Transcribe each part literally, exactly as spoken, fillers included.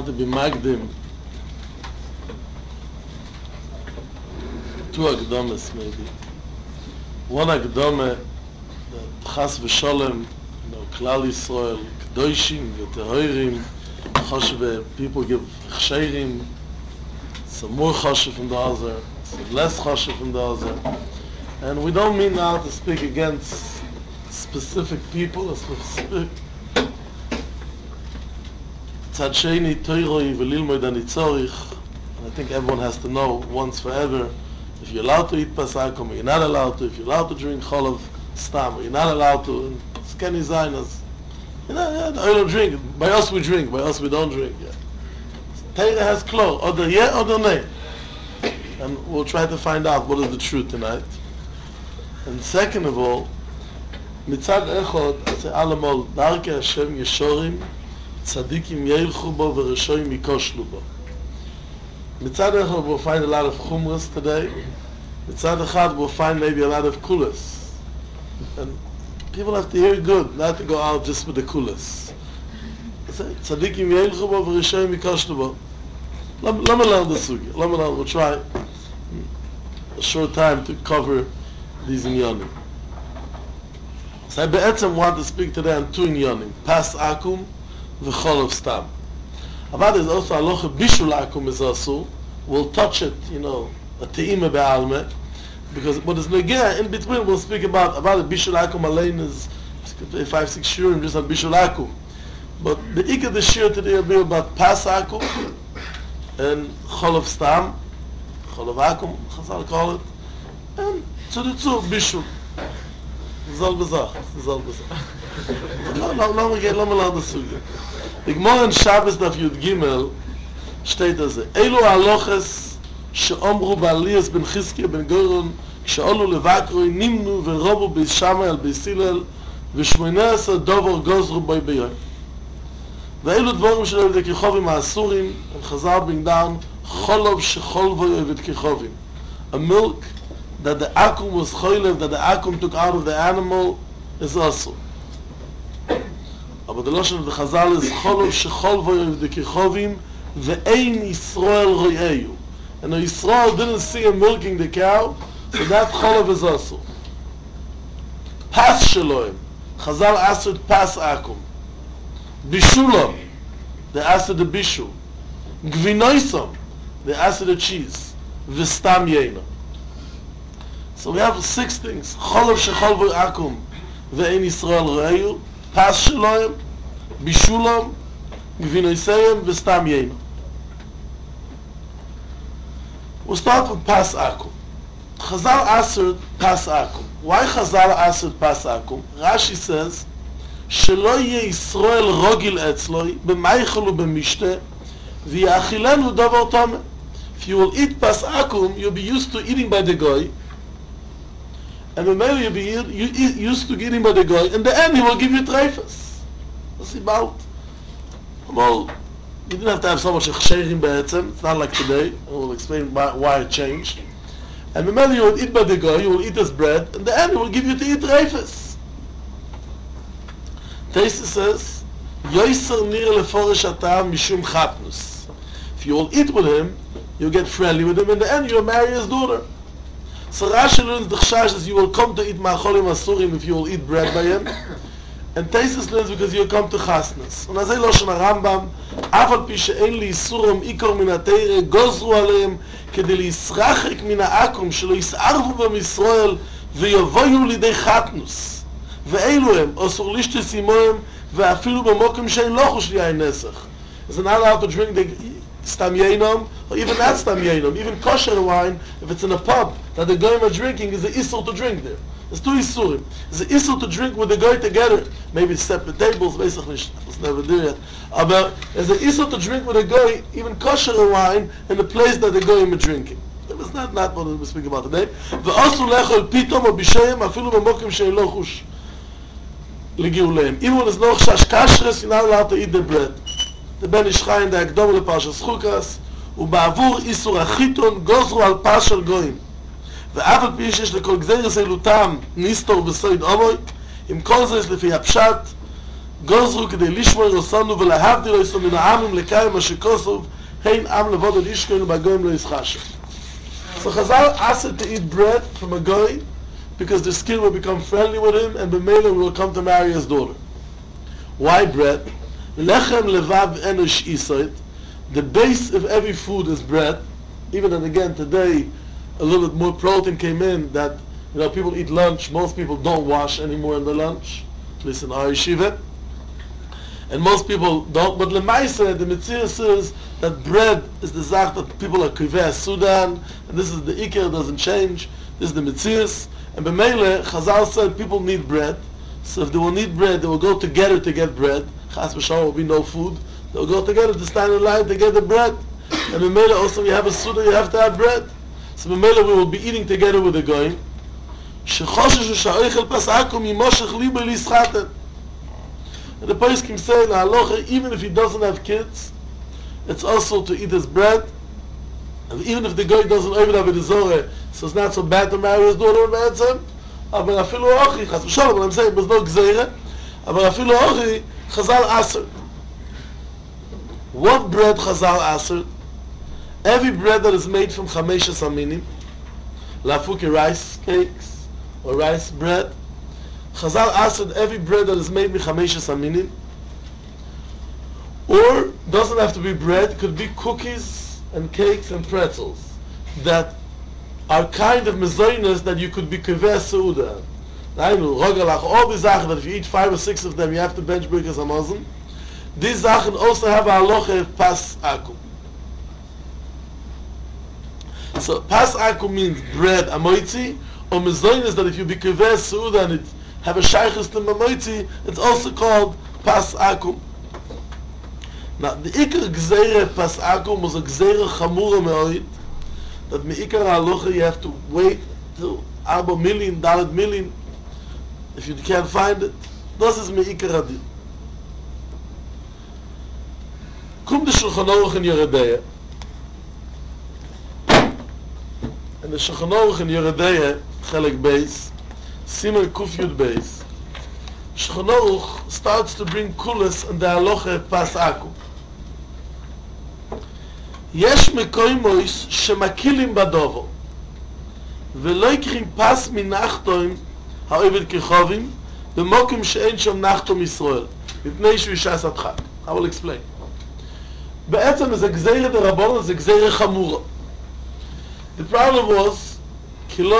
want to be magdim. Two Agdomes maybe. One Agdome, that Chas v'Sholem, you know, Klal Yisrael, Kedoshim, V'Tehorim, Choshev, people give Chsheirim, some more Choshev from the other, some less Choshev from the other. And we don't mean now to speak against specific people, a specific Tzad Sheni, Toiroi, V'Lilmoid Anitzorich. And I think everyone has to know once forever, if you're allowed to eat Pasakum, or you're not allowed to, if you're allowed to drink Cholov Stam, or you're not allowed to, and it's Kenny Zainas. You know, yeah, I don't drink. By us we drink, by us we don't drink. Yeah. Torah has klo, or yeah, or nay. And we'll try to find out what is the truth tonight. And second of all, Mitzad Echod, I say Alamol, Darke Hashem Yeshorim, Tzadikim Yeilchu Bo, V'Reshoim Yikoshlu Bo. Mitzad Echad we'll find a lot of chumras today. Mitzad Echad we'll find maybe a lot of kulas. And people have to hear good, not to go out just with the kulas. Tzadikim Yeilchu Bo v'Rishoyim Yikoshlu Bo. Let me learn the sugi. Let me learn. We'll try a short time to cover these inyanim. So I be'etzem want to speak today on two inyanim. Pas akum v'cholov stam. Avad is also aloha bishul akum is also. We'll touch it, you know, a te'ima be'alme. Because what is negea in between, we'll speak about Avad bishul akum alain is five, six shurim just on bishul akum. But the ikah the shir today will be about pas akum and cholov stam, cholov akum, Chazal call it, and tzuditzu bishul. Zal bezach, zal bezach. No, no, no, again, let me learn the sugya. The Gemara in Shabbos Daf Yud Gimel steht as Elu haloches she'omru ba'Elias ben Chizkiya ben Goron כשעולו לבקרוי נמנו ורובו בישמע על ביסילל ושמונה עשר דובר גוזרו בוי ביום. ואלו דבורים שלו יבד כיכובים האסורים, הם חזר בנדן חולוב שחול בוי יבד כיכובים. A milk that the akum was choilev, that the akum took out of the animal, is also. אבל the lotion of the Chazal is חולוב שחול בוי יבד כיכובים ואין ישראל רויהו. And the Israel didn't see him milking the cow, so that cholov is also. Pas sheloim. Chazal asked pas akum. Bishulam. They asked the bishul. Gvinoisam. They asked the cheese. Vistam yena. So we have six things. Cholov shecholvo akum. Ve'en Yisrael re'eyu. Pas sheloim. Bishulam. Gvinoisam. Vistam yena. We'll start with pas akum. Chazal answered pas akum. Why Chazal answered pas akum? Rashi says, "Shelo yeh Yisrael rogil etzloi b'meichel u'b'mishte v'yachilenu davar tameh." If you will eat pas akum, you'll be used to eating by the goy, and maybe you'll be you eat, used to eating by the goy. In the end, he will give you treifas. What's it about? Well, you didn't have to have so much chsheirim be'etzem. It's not like today. I will explain why it changed. And the you will eat by the guy, you will eat his bread, and the end he will give you to eat reifes. Taisa says, Yoiser nir leforish atam mishum chatnus. If you will eat with him, you'll get friendly with him, in the end you'll marry his daughter. So Rashi learns the chashash is you will come to eat ma'acholim asurim if you will eat bread by him. And Taisa learns because you'll come to chasnus. And as I losh on Rambam, afal pi she'en li isurum ikor min ha-teire gozru aleim כדי להסרחק מן העקום שלא יסערבו בם ישראל ויבואו לידי חתנוס ואלו הם אסור לשתות עמהם ואפילו במוקם שאין לא חוש ליין נסך. It's not allowed to drink the stam yeinom or even not stam yeinom, even kosher wine. If it's in a pub that the goyim are drinking, is the isur to drink there. There's two isurim. It's the isur to drink with the goy together, maybe separate tables, basically it's never do yet. But there's the isur to drink with the goy, even kosher wine, in the place that the goyim are drinking. It's not, not what we're speaking about today. Ve'asu lechol pitom or b'sheim afilu b'mokim she'en lo chush legiuleim. Even when there's no chash kashrus, you're not allowed to eat the bread. The Ben Ish Chai in the Akdom leParshas Chukas, ובעבור איסור החיתון גוזרו על פס של גויים. ואף על פי שיש לכל גזירס אלותם ניסתור בסויד אומוי, עם כל זה יש לפי הפשט, גוזרו כדי לשמור רסונו ולהבדיל אותו מן העמים לקיים מה שכוסוב hein am levod and ishkoin bagoim lo yischashem. So Chazal asked to eat bread from a goy because the skin will become friendly with him and B'meila will come to marry his daughter. Why bread? Lechem levav enosh isoit. The base of every food is bread. Even and again today, a little bit more protein came in that you know people eat lunch. Most people don't wash anymore in the lunch. Listen, our yeshiva. And most people don't. But lemaisa, the mitzvah says that bread is the zach that people are kiveh Sudan, and this is the ikir, doesn't change. This is the mitzvah. And b'meile, Chazal said people need bread. So if they will need bread, they will go together to get bread. Chas v'shalom will be no food. They will go together to stand in line to get the bread. And b'meile also, you have a suda, you have to have bread. So b'meile, we will be eating together with the goyim. Shechoshesh u'sha'oichel pasakum yimoshech libo lischaten. And the poskim say, la halacha, even if he doesn't have kids, it's also to eat his bread. And even if the guy doesn't even have a zorah, so it's not so bad to marry his daughter and answer. Aber afilu ochi, chas v'shalom, I'm saying, there's no gzeire. Aber afilu ochi, Chazal aser. What bread Chazal aser? Every bread that is made from chameshes aminim, lafuki rice cakes, or rice bread, Chazal asked every bread that is made with chameshes aminim, or doesn't have to be bread, could be cookies and cakes and pretzels that are kind of mezoinas that you could be kiveh seuda. Rogalach, all these zachen that if you eat five or six of them, you have to bench break as a Muslim. These zachen also have a halacha pas akum. So pas akum means bread amoitzi, or mezoinas that if you be kiveh seuda and it have a shaykhis to mamoitzi, it's also called pas akum. Now, the ikar gzeire pas akum was a gzeire chamura me'oid, that me'ikar halacha you have to wait till arba million, dalet million, if you can't find it. Das is me'ikar adin. Kum de Shulchan Aruch in Yeredeya, and the Shulchan Aruch in Yeredeya, Chelek Beis, Simer Kuf Yud Beis, Shulchan Aruch starts to bring kulas and the halacha pas akum. יש מקוימויס שמקילים בדובו ולא יקחים פס מנחתוים העובד כחובים במוקם שאין שם נחתום ישראל מפני שהוא אישה סדחק. I will explain. בעצם זה גזירה דרבון, זה גזירה חמורה. The problem was כי לא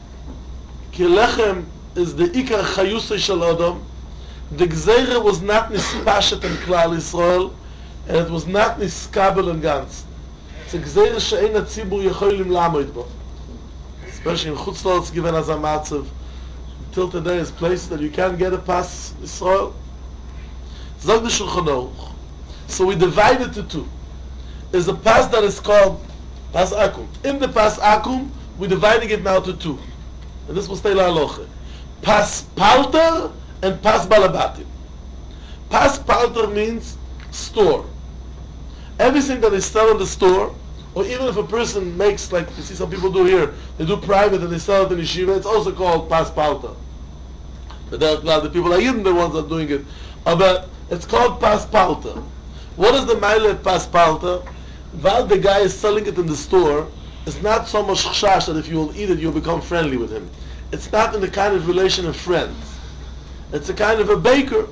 כי לחם is the עיקר חיוסי של אדם. The גזירה was not נספשת in כלל ישראל and it was not niskabel in ganz. It's a gzeire she'ein hatzibur yecholim lamoid bo. Especially in Chutz La'aretz given as a matzav. Until today is places that you can't get a pas Yisrael. Zog the Shulchan Aruch. So we divide it to two. There's a pas that is called pas akum. In the pas akum, we're dividing it now to two. And this will stay la halacha. Pas palter and pas balabatim. Pas palter means store. Everything that is sell in the store, or even if a person makes, like you see some people do here, they do private and they sell it in yeshiva, it's also called pas palta. But the people are even the ones that are doing it. Uh, but it's called pas palta. What is the mile pas palta? While the guy is selling it in the store, it's not so much chashash that if you will eat it, you'll become friendly with him. It's not in the kind of relation of friends. It's a kind of a baker.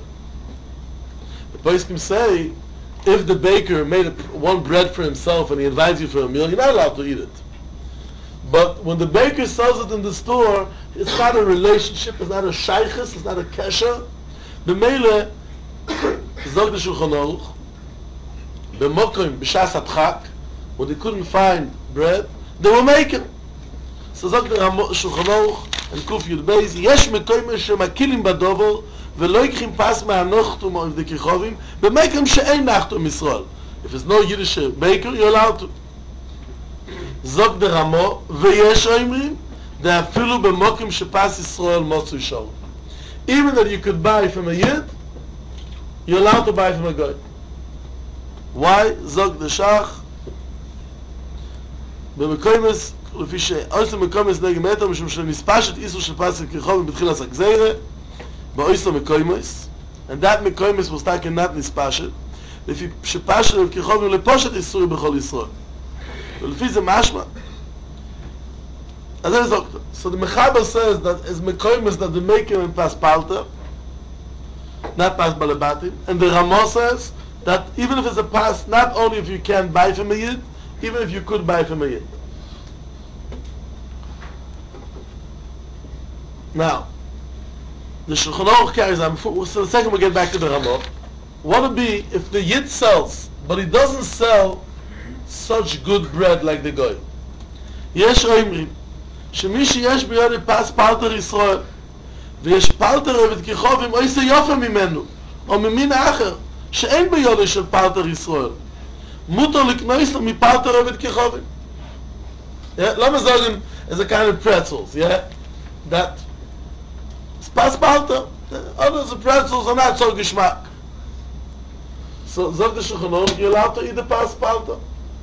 The place can say, if the baker made a, one bread for himself and he invites you for a meal, you're not allowed to eat it. But when the baker sells it in the store, it's not a relationship, it's not a shaykhis, it's not a kesher. B'meile, zog the Shulchan Aruch, b'mokim, b'shas adchak, when they couldn't find bread, they were making. So zog the Shulchan Aruch, and Kuf Yud Beis, yesh mekoyim shemakilim badovo, ולא יקחים פס מהנוחתום of the כיכובים, במקום שאין נחתום ישראל. If there's no Yiddish baker, you're allowed to. זוג דרמו, ויש אומרים, דאפילו במקום שפס ישראל מוצו שור. Even that you could buy from a Yid, you're allowed to buy from a guy. Why? זוג דשח, במקומס, לפי שאויסו מקומס נגד מטר, משום שנספשת איסו של פס כיכובים בתחילת הגזירה, באויסו מקוימוס, and and that Mekoimis was taken not Nispashet, if you Shepashet of Kichovim Leposhet Isuri B'chol Yisrael. ולפי זה משמע. אז זה זוכר. So the Mechaber says that as Mekoimis that the maker and Pas Palta, not Pas Balabatim, and the Ramah says that even if it's a Pas, not only if you can buy from a Yid, even if you could buy from a Yid. Now, the Shulchan Aruch carries on, before, so the second we'll get back to the Ramah. What would be if the Yid sells, but he doesn't sell such good bread like the Goy? יש אומרים, שמי שיש בידי פס פלטר ישראל, ויש פלטר עבד כיכובים, או איזה יופי ממנו, או ממין האחר, שאין בידי של פלטר ישראל, מותר לקנוס לו מפלטר עבד כיכובים. למה זוגים as a kind of pretzels, yeah? That pas palter, others pretzels are not so geschmack. So zog the Shulchan Aruch, you're allowed to eat the pas palter.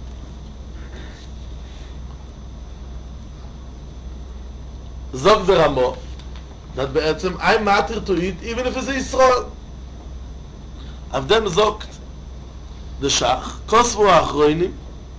Zog the Ramah, that be'etzem, I'm matter to eat even if it's Israel. Av dem zogt the Shach, kosvu ha'achroinim,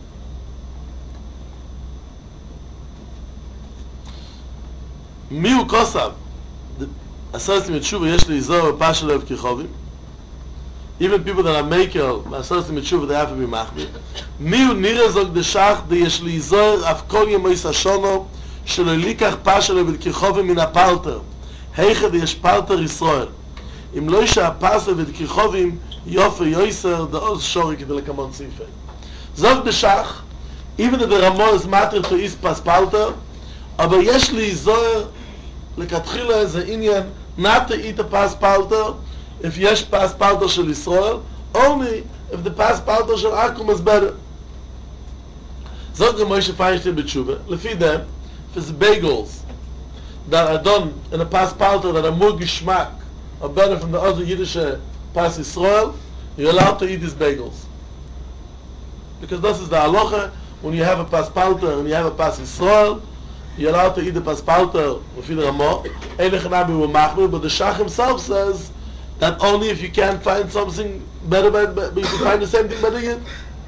מיהו כוסב? Associating with Tshuva, יש להיזור בפשע לב כיכובים. Even people that are maker, associating with Tshuva, they have to be מחמיר. מיהו נראה זוג דשח, די יש להיזור אף כל ימויס השונו, שלא יליקח פשע לב כיכובים מן הפלטר. היכד יש פלטר ישראל. אם לא יש הפשע לב כיכובים, יופי יויסר, דעוז שורי כדי לקמון ציפה. זוג דשח, even if the Ramah is matter to eat pas palter, אבל יש להיזור לכתחילה איזה עניין not to eat a pas palter if יש pas palter של ישראל, only if the pas palter של Akum is better. זאת גם מוישה פיינשטיין בתשובה, לפי them, if it's bagels that are done in a pas palter that are more geschmack, or better from the other Yiddish pas Israel, you're allowed to eat these bagels. Because this is the halacha, when you have a pas palter and you have a pas Israel, you're allowed to eat the pas palter with the Ramah. But the Shach himself says that only if you can't find something better, but you can find the same thing better yet.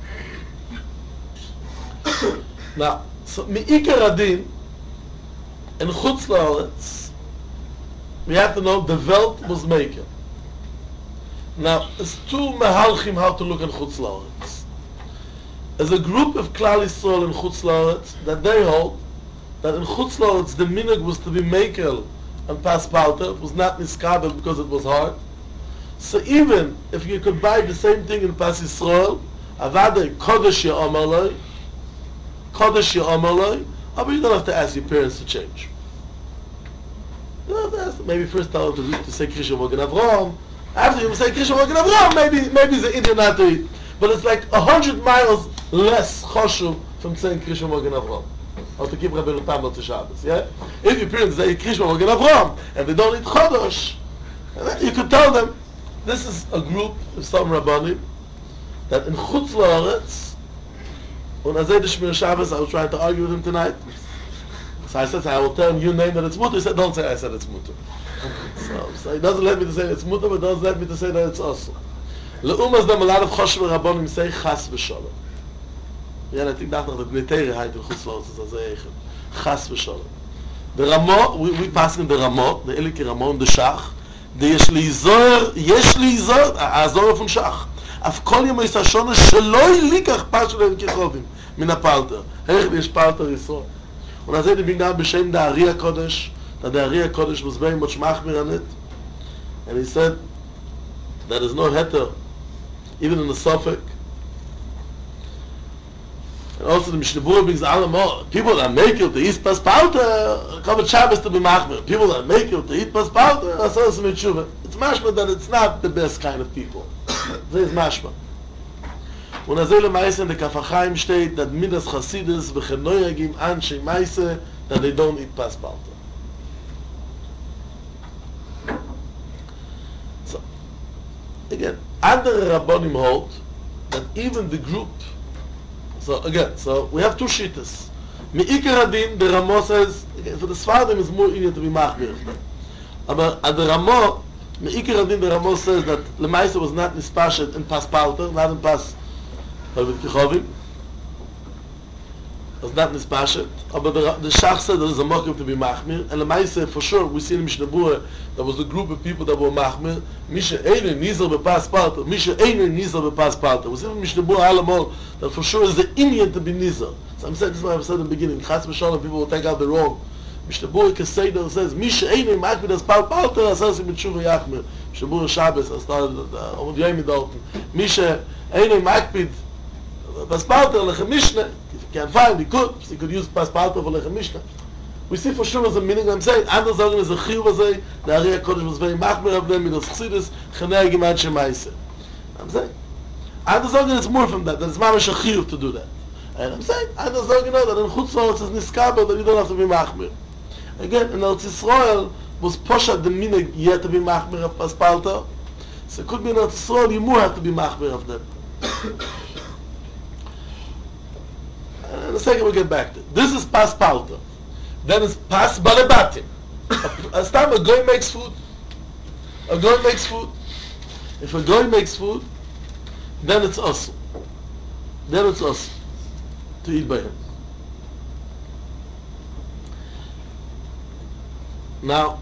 Now, so Me'ikar Adin in Chutz La'aretz, we have to know the Welt was maker. Now, it's two mehalchim how to look at Chutz La'aretz. There's a group of Klal Yisrael in Chutz La'aretz that they hold that in Chutz La'aretz the minhag was to be makel and pas palter. It was not niskabel because it was hard. So even if you could buy the same thing in Pas Yisrael, avadei kodesh ya'amar loi, kodesh ya'amar loi, but you don't have to ask your parents to change. You don't have to ask them. Maybe first tell them to, to say Krishna Magen Avraham. After you say Krishna Magen Avraham, maybe maybe the Indian not to eat. But it's like a hundred miles less choshuv from saying Krishna Magen Avraham. Or to keep Rabbeinu Tam to Shabbos, yeah? If your parents say Krishna Magen Avraham and they don't eat Chodosh, you could tell them, this is a group of some Rabbanim that in Chutz La'aretz, when I said the Shmir Shabbos, I was trying to argue with him tonight. So I said, I will tell him your name that it's mutter. He said, don't say I said it's mutter. So, so he doesn't let me to say it's mutter, but doesn't let me to say that it's also. Le'umas them a lot of Choshev Rabbanim say Chas v'Sholem. Yeah, I think that's not the Bnei height in Chutz La'aretz is a Eichel. Chas v'Sholem. The Ramah, we, we pass in the Ramah, the Eliki Ramah and the Shach, the יש להיזור, יש להיזור, העזור von Shach. אף כל יום יש השונה שלא יליקח פשע להם כיכובים מן הפלטר. איך יש פלטר ישראל? Und I said, ich bin da beschämt der Ari HaKodesh, that the Ari HaKodesh was very much machmir on it. And he said, there is no heter, even in the Suffolk. And also the Mishnah Berurah brings all more. People that make it to eat pas palter, come at Shabbos to be machmir. People that make it to eat pas palter, that's also mit Tshuva. It's mashma that it's not the best kind of people. This is mashma. Und er soll meise in der Kafachaim steht, that Midas Chasidus v'chenoyagim anshe meise, that they don't eat pas palter. So, again, andere Rabbonim hold that even the group. So again, so we have two shittas. Me'ikar Adin, the Ramah says, again, for the Sfardim is more easier to be machmir. But at the Ramah, Me'ikir Adin, the Ramos says that Lemaisa was not nispashet in Pas Palter, not in Pas Kichovim. Was not nispashet. But the, the Shach said there is a mokim to be machmir. And Lemaisa, for sure, we see in Mishnah Berurah, there was a group of people that were machmir. Misha Einer Nizel bePas Palter. Misha Einer Nizel bePas Palter. We see in Mishnah Berurah Alamol that for sure is the Indian to be Nizel. So I'm saying, this is what I said in the beginning. Chas v'shalom, people will take out the wrong. Mishnah Berurah Keseder says, Misha Einer Machmir das Pal Palter, Asasi B'tshuva Yachmir. Mishnah Berurah Shabbos, I started on the Yom Dalton. Misha Einer Machmir das Palter Lechem Mishnah. If you can't find, he could. He could use Pas Palter for Lechem Mishnah. We see for sure as a meaning. I'm saying, anders sagen is a chiyuv azay. The Ari HaKodesh was very machmir of them. Midos Chassidus Chanei Gemad Shemaise. I'm saying, anders sagen it's more from that. That it's mamash a chiyuv to do that. And I'm saying, anders sagen that in Chutz La'aretz is niskabel that you don't have to be machmir. Again, in Eretz Yisrael was poshat the minig yet to be machmir of Pas Palter. So it could be in Eretz Yisrael you more have to be machmir of them. And in a second we'll get back to it. This is Pas Palter. Then it's Pas Balebatim. As time a goy makes food, a goy makes food. If a goy makes food, then it's us. Then it's us to eat by him. Now,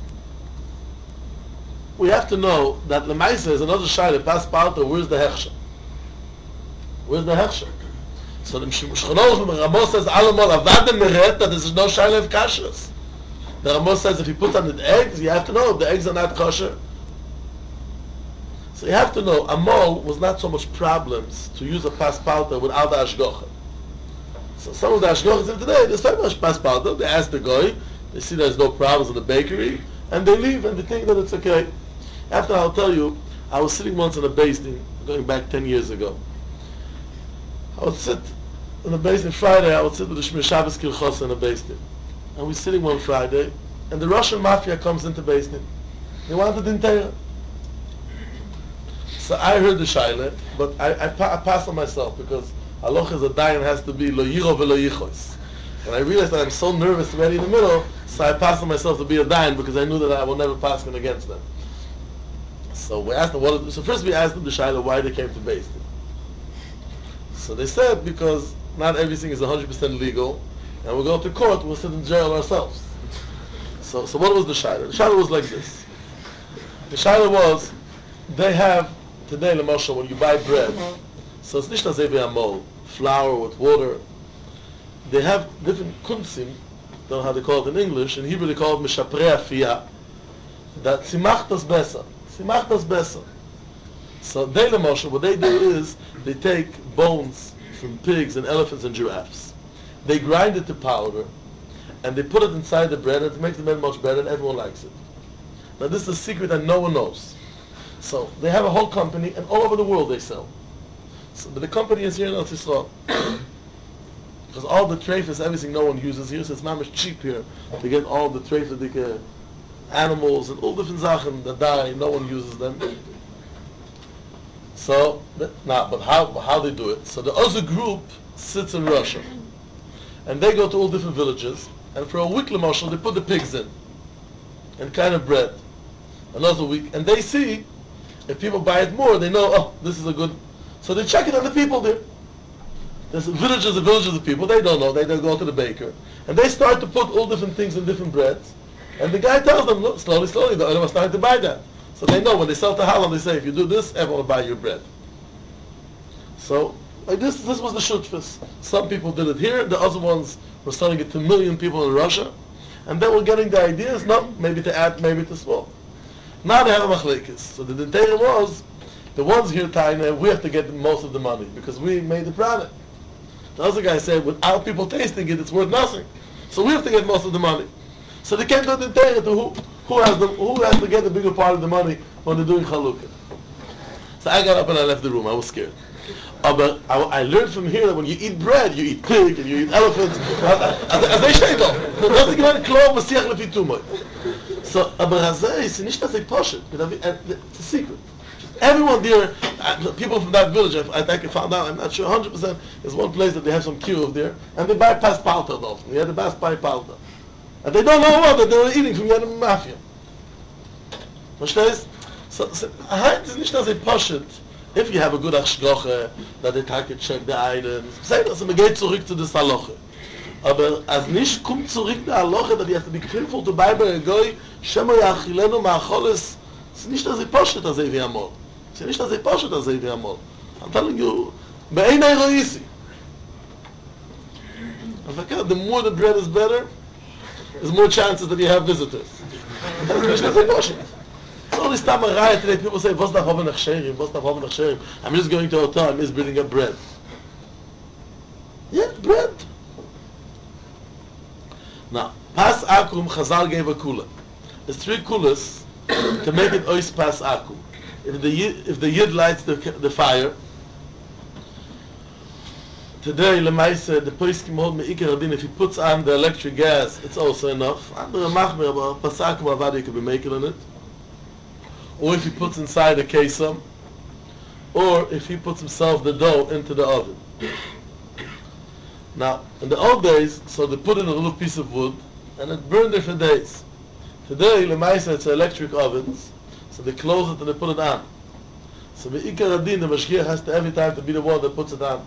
we have to know that Lemaisa is another shayla, Pas Palter, where's the hechsher? Where's the hechsher? So the Shulchan Ramos says, Alamol Avadem Meret, that there is no shayla of kashrus. The Ramos says if you put on the eggs, you have to know if the eggs are not kosher. So you have to know, Amol was not so much problems to use a Pas Palter without the Ashgocha. So some of the Ashgochas today, there's so much Pas Palter, they ask the guy, they see there's no problems in the bakery, and they leave and they think that it's okay. After I'll tell you, I was sitting once in a basement, going back ten years ago. I would sit in the basement Friday, I would sit with the Shmir Shabbos Kilchos in the basement. And we're sitting one Friday, and the Russian mafia comes into the basement. They wanted the Torah. So I heard the Shaila, but I, I, I passed on myself, because Halacha is a dayan has to be lo yiro velo yichos. And I realized that I'm so nervous already in the middle, so I passed on myself to be a dayan, because I knew that I will never pass him against them. So we asked them, what, so first we asked them the Shaila why they came to basement. So they said because not everything is one hundred percent legal, and we'll go to court, we'll sit in jail ourselves. So so what was the shayla? The shayla was like this. The shayla was, they have, today, Lamosha, when you buy bread, so it's nicht as amol, flour with water, they have different kuntzim, don't know how they call it in English, in Hebrew they call it mishaprei afiyah, that simachtas besa, simachtas besa. So they, Lamosha, what they do is, they take bones from pigs and elephants and giraffes. They grind it to powder, and they put it inside the bread, and it makes the bread much better, and everyone likes it. Now this is a secret that no one knows. So they have a whole company, and all over the world they sell. So but the company is here in Eretz Yisrael. Because all the treifas, everything no one uses here, so it's not much cheap here to get all the treifas, animals, and all different sachen that die, no one uses them. So, now, but how how they do it? So the other group sits in Russia, and they go to all different villages, and for a week, Lamashal, they put the pigs in, and kind of bread. Another week, and they see if people buy it more, they know, oh, this is a good. So they check it on the people there. There's villages and villages of people. They don't know. They don't go to the baker, and they start to put all different things in different breads, and the guy tells them, look, slowly, slowly, the oil is starting to buy that. So they know when they sell to Halal, they say, if you do this, everyone will buy your bread. So, like this, this was the shutfas. Some people did it here, the other ones were selling it to a million people in Russia, and they were getting the ideas, no, maybe to add, maybe to swap. Now they have a machlekes. So the detail was, the ones here, Taina, we have to get most of the money, because we made the product. The other guy said, without people tasting it, it's worth nothing. So we have to get most of the money. So they can't do the detail to who. Who has, the, who has to get the bigger part of the money when they're doing Chalukah? So I got up and I left the room. I was scared. Uh, but I, I learned from here that when you eat bread, you eat pig and you eat elephants. As they say though, doesn't give any klov masiach lefi tumoi. So, aber hazeh is nicht as a poshet. It's a secret. Everyone there, uh, people from that village, I, I think I found out, I'm not sure, one hundred percent, there's one place that they have some kiruv there, and they buy pas palta often. They had to buy pas palta. And they don't know what that they were eating from the mafia. Verstehst? So, so Heinz is nicht, dass er pushet, if you have a good Achschgoche, that they take check the items, say dass man geht zurück zu des Haloche. Aber als nicht kommt zurück der Haloche, that you have to be careful to buy by a goy, Shemo yachilenu ma'acholes, es ist nicht, dass er pushet, dass er wie amol. Es ist nicht, dass er pushet, dass er wie amol. I'm telling you, be'ein eroisi. The more the bread is better, there's more chances that you have visitors. It's only time I riot today, people say, what's the hoven of sharing? What's the hoven of sharing? I'm just going to a hotel, I'm just building up bread. Yeah, bread. Now, Pas Akum, Chazal gave a kula. There's three kulas to make it ois Pas Akum. If the yid, if the yid lights the, the fire, today, Lemaise, the Poiskim hold me Iker Adin, if he puts on the electric gas, it's also enough. Andere Machmer, but Pas Akum Avadi could be making on it. Or if he puts inside a kesam, or if he puts himself the dough into the oven. Now, in the old days, so they put in a little piece of wood, and it burned there for days. Today, Lemaisa, it's electric ovens, so they close it and they put it on. So the Ikar Adin, the Mashgiach has to every time to be the one that puts it on.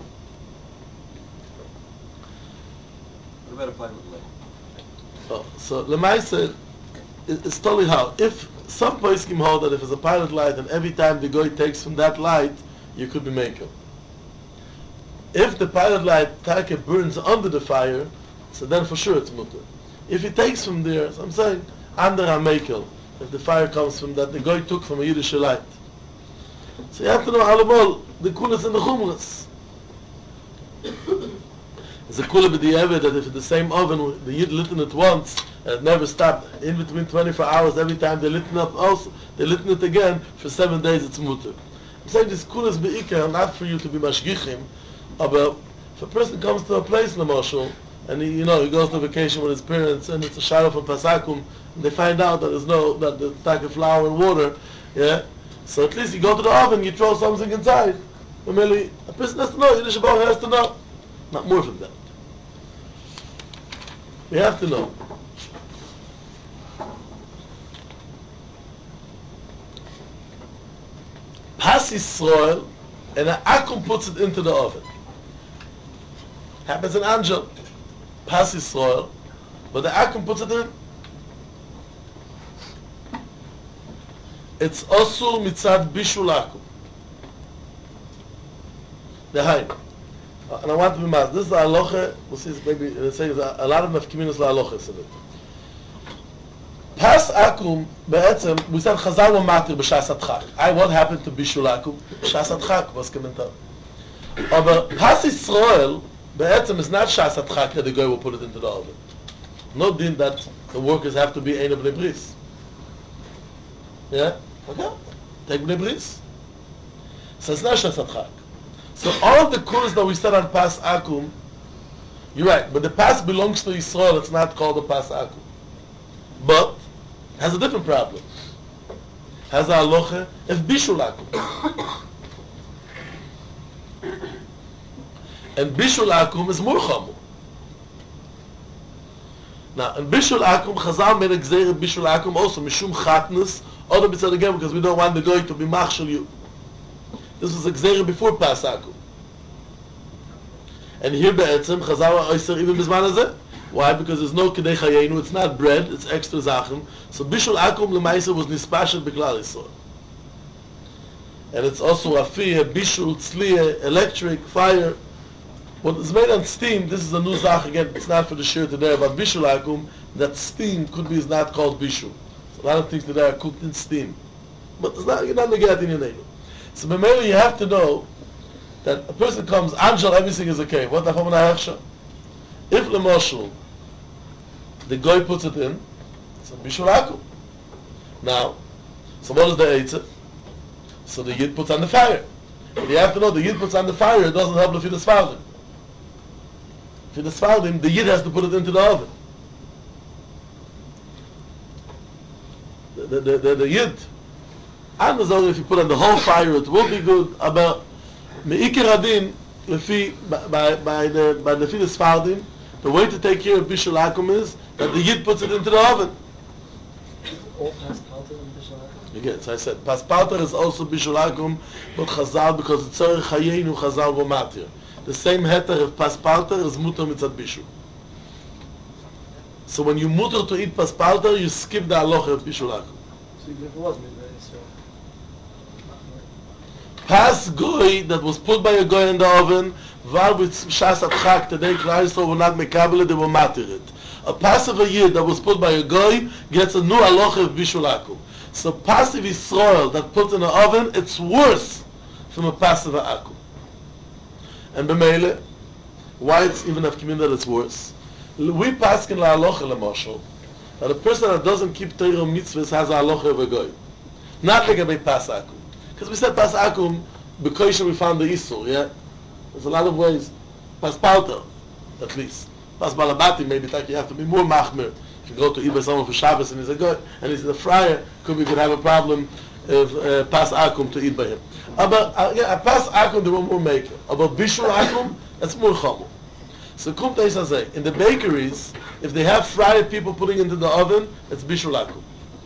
What about a pilot light? Oh, so Lemaisa, it, it's totally how. If some poskim hold that if it's a pilot light and every time the guy takes from that light, you could be making. If the pilot light taka burns under the fire, so then for sure it's mutter. If he takes from there, so I'm saying, under a makel, if the fire comes from that the guy took from a Yiddish light. So you have to know all the kulas and the chumras. It's a kula b'di'evet that if it's the same oven, the Yid lit in it once, and it never stopped, in between twenty-four hours, every time they lit it up also, they lit it again, for seven days it's mutter. I'm saying this kula is be'ikar, not for you to be mashgichim, but if a person comes to a place in the marshal, and he, you know, he goes to vacation with his parents, and it's a shadow from Pasakum, and they find out that there's no, that the type of flour and water, yeah, so at least you go to the oven, you throw something inside. But merely, a person has to know, Yiddish Baruch has to know. Not more than that. We have to know. Pas Yisrael, and an akum puts it into the oven. Happens in Angel. Pas Yisrael, but the akum puts it in. It's osur mitzad bishul akum. The high. And I want to be mad. This is the halacha. We'll see. Maybe let's say a lot of nafkiminus lahalacha in it. Pas akum be'etzem. We said Chazal wa matir b'shas adchak. I what happened to bishul akum? B'shas adchak was komentar. But pas Yisrael be'etzem is not shas adchak that the guy will put it into the oven. No din that the workers have to be ein bnei bris. Yeah. Okay. Take bnei bris. So it's not shas adchak. So all of the kulas that we said on Pas Akum, you're right, but the Pas belongs to Yisrael, it's not called the Pas Akum. But, has a different problem. Has a halacha, if Bishul Akum. And Bishul Akum is more chamu. Now, in Bishul Akum, Chazal made a gzeir Bishul Akum also, Mishum Chatnus, or the B'tzad again, because we don't want the guy to be machshel you. This was a gzeira before Pas Akum. And here be'etzem, Chazal ha'oiser even bizman hazeh. Why? Because there's no kedei chayenu, it's not bread, it's extra zachem. So Bishul Akum l'maisa was nispashet b'klal Yisrael. And it's also afiyah, bishul, tzliyah, electric, fire. What is made on steam, this is a new zach again, it's not for the shir today, but Bishul Akum, that steam could be, is not called bishul. So a lot of things today are cooked in steam. But it's not, you're not negat in your neighbor. So mainly you have to know that a person comes, Angel, everything is okay. What the Chacham? If Lemashul, the guy puts it in, it's a Bishul Akum. Now, so what is the Eitzah? So the Yid puts on the fire. But you have to know, the Yid puts on the fire, it doesn't help the Fidas Fardim. Fidas Fardim, the Yid has to put it into the oven. The, the, the, the, the Yid, and as if you put on the whole fire, it will be good. But me'ikir hadin, lefi by by the by the Fidas Fardim, the way to take care of Bishul Akum is that the Yid puts it into the oven. all past Palter and Bishul Akum? Again, so I said, Pas Palter is also Bishul Akum, but Chazal, because it's Tzorech Hayenu Chazal Vomatir. The same heter of Pas Palter is Mutter Mitzad Bishul. So when you mutter to eat Pas Palter, you skip the halacha of Bishul Akum. So even if it wasn't, so... Pas Goy that was put by a Goy in the oven, var with Shas Atchak, today Klal Yisrael will not mekabel it, they will matir it. A passive yid that was put by a Goy gets a new halacha of Bishul Akum. So passive Yisrael that put in the oven, it's worse from a passive Akum. And b'meile, why it's even of community that it's worse? We pass in la halacha l'moshel that a person that doesn't keep Torah mitzvahs has a halacha of a Goy. Not like a pas Akum. Because we said pas Akum, because we found the Isur, yeah? There's a lot of ways. Pas Palter, at least. Pas Balabati, maybe like you have to be more machmir. If you go to eat by someone for Shabbos and he's a good, and he's a friar, could we could have a problem of uh, Pas Akum to eat by him. But uh, yeah, Pas Akum they were more maker. About Bishul Akum, that's more chomu. So Kum Teis say, in the bakeries, if they have friar people putting into the oven, it's Bishul Akum.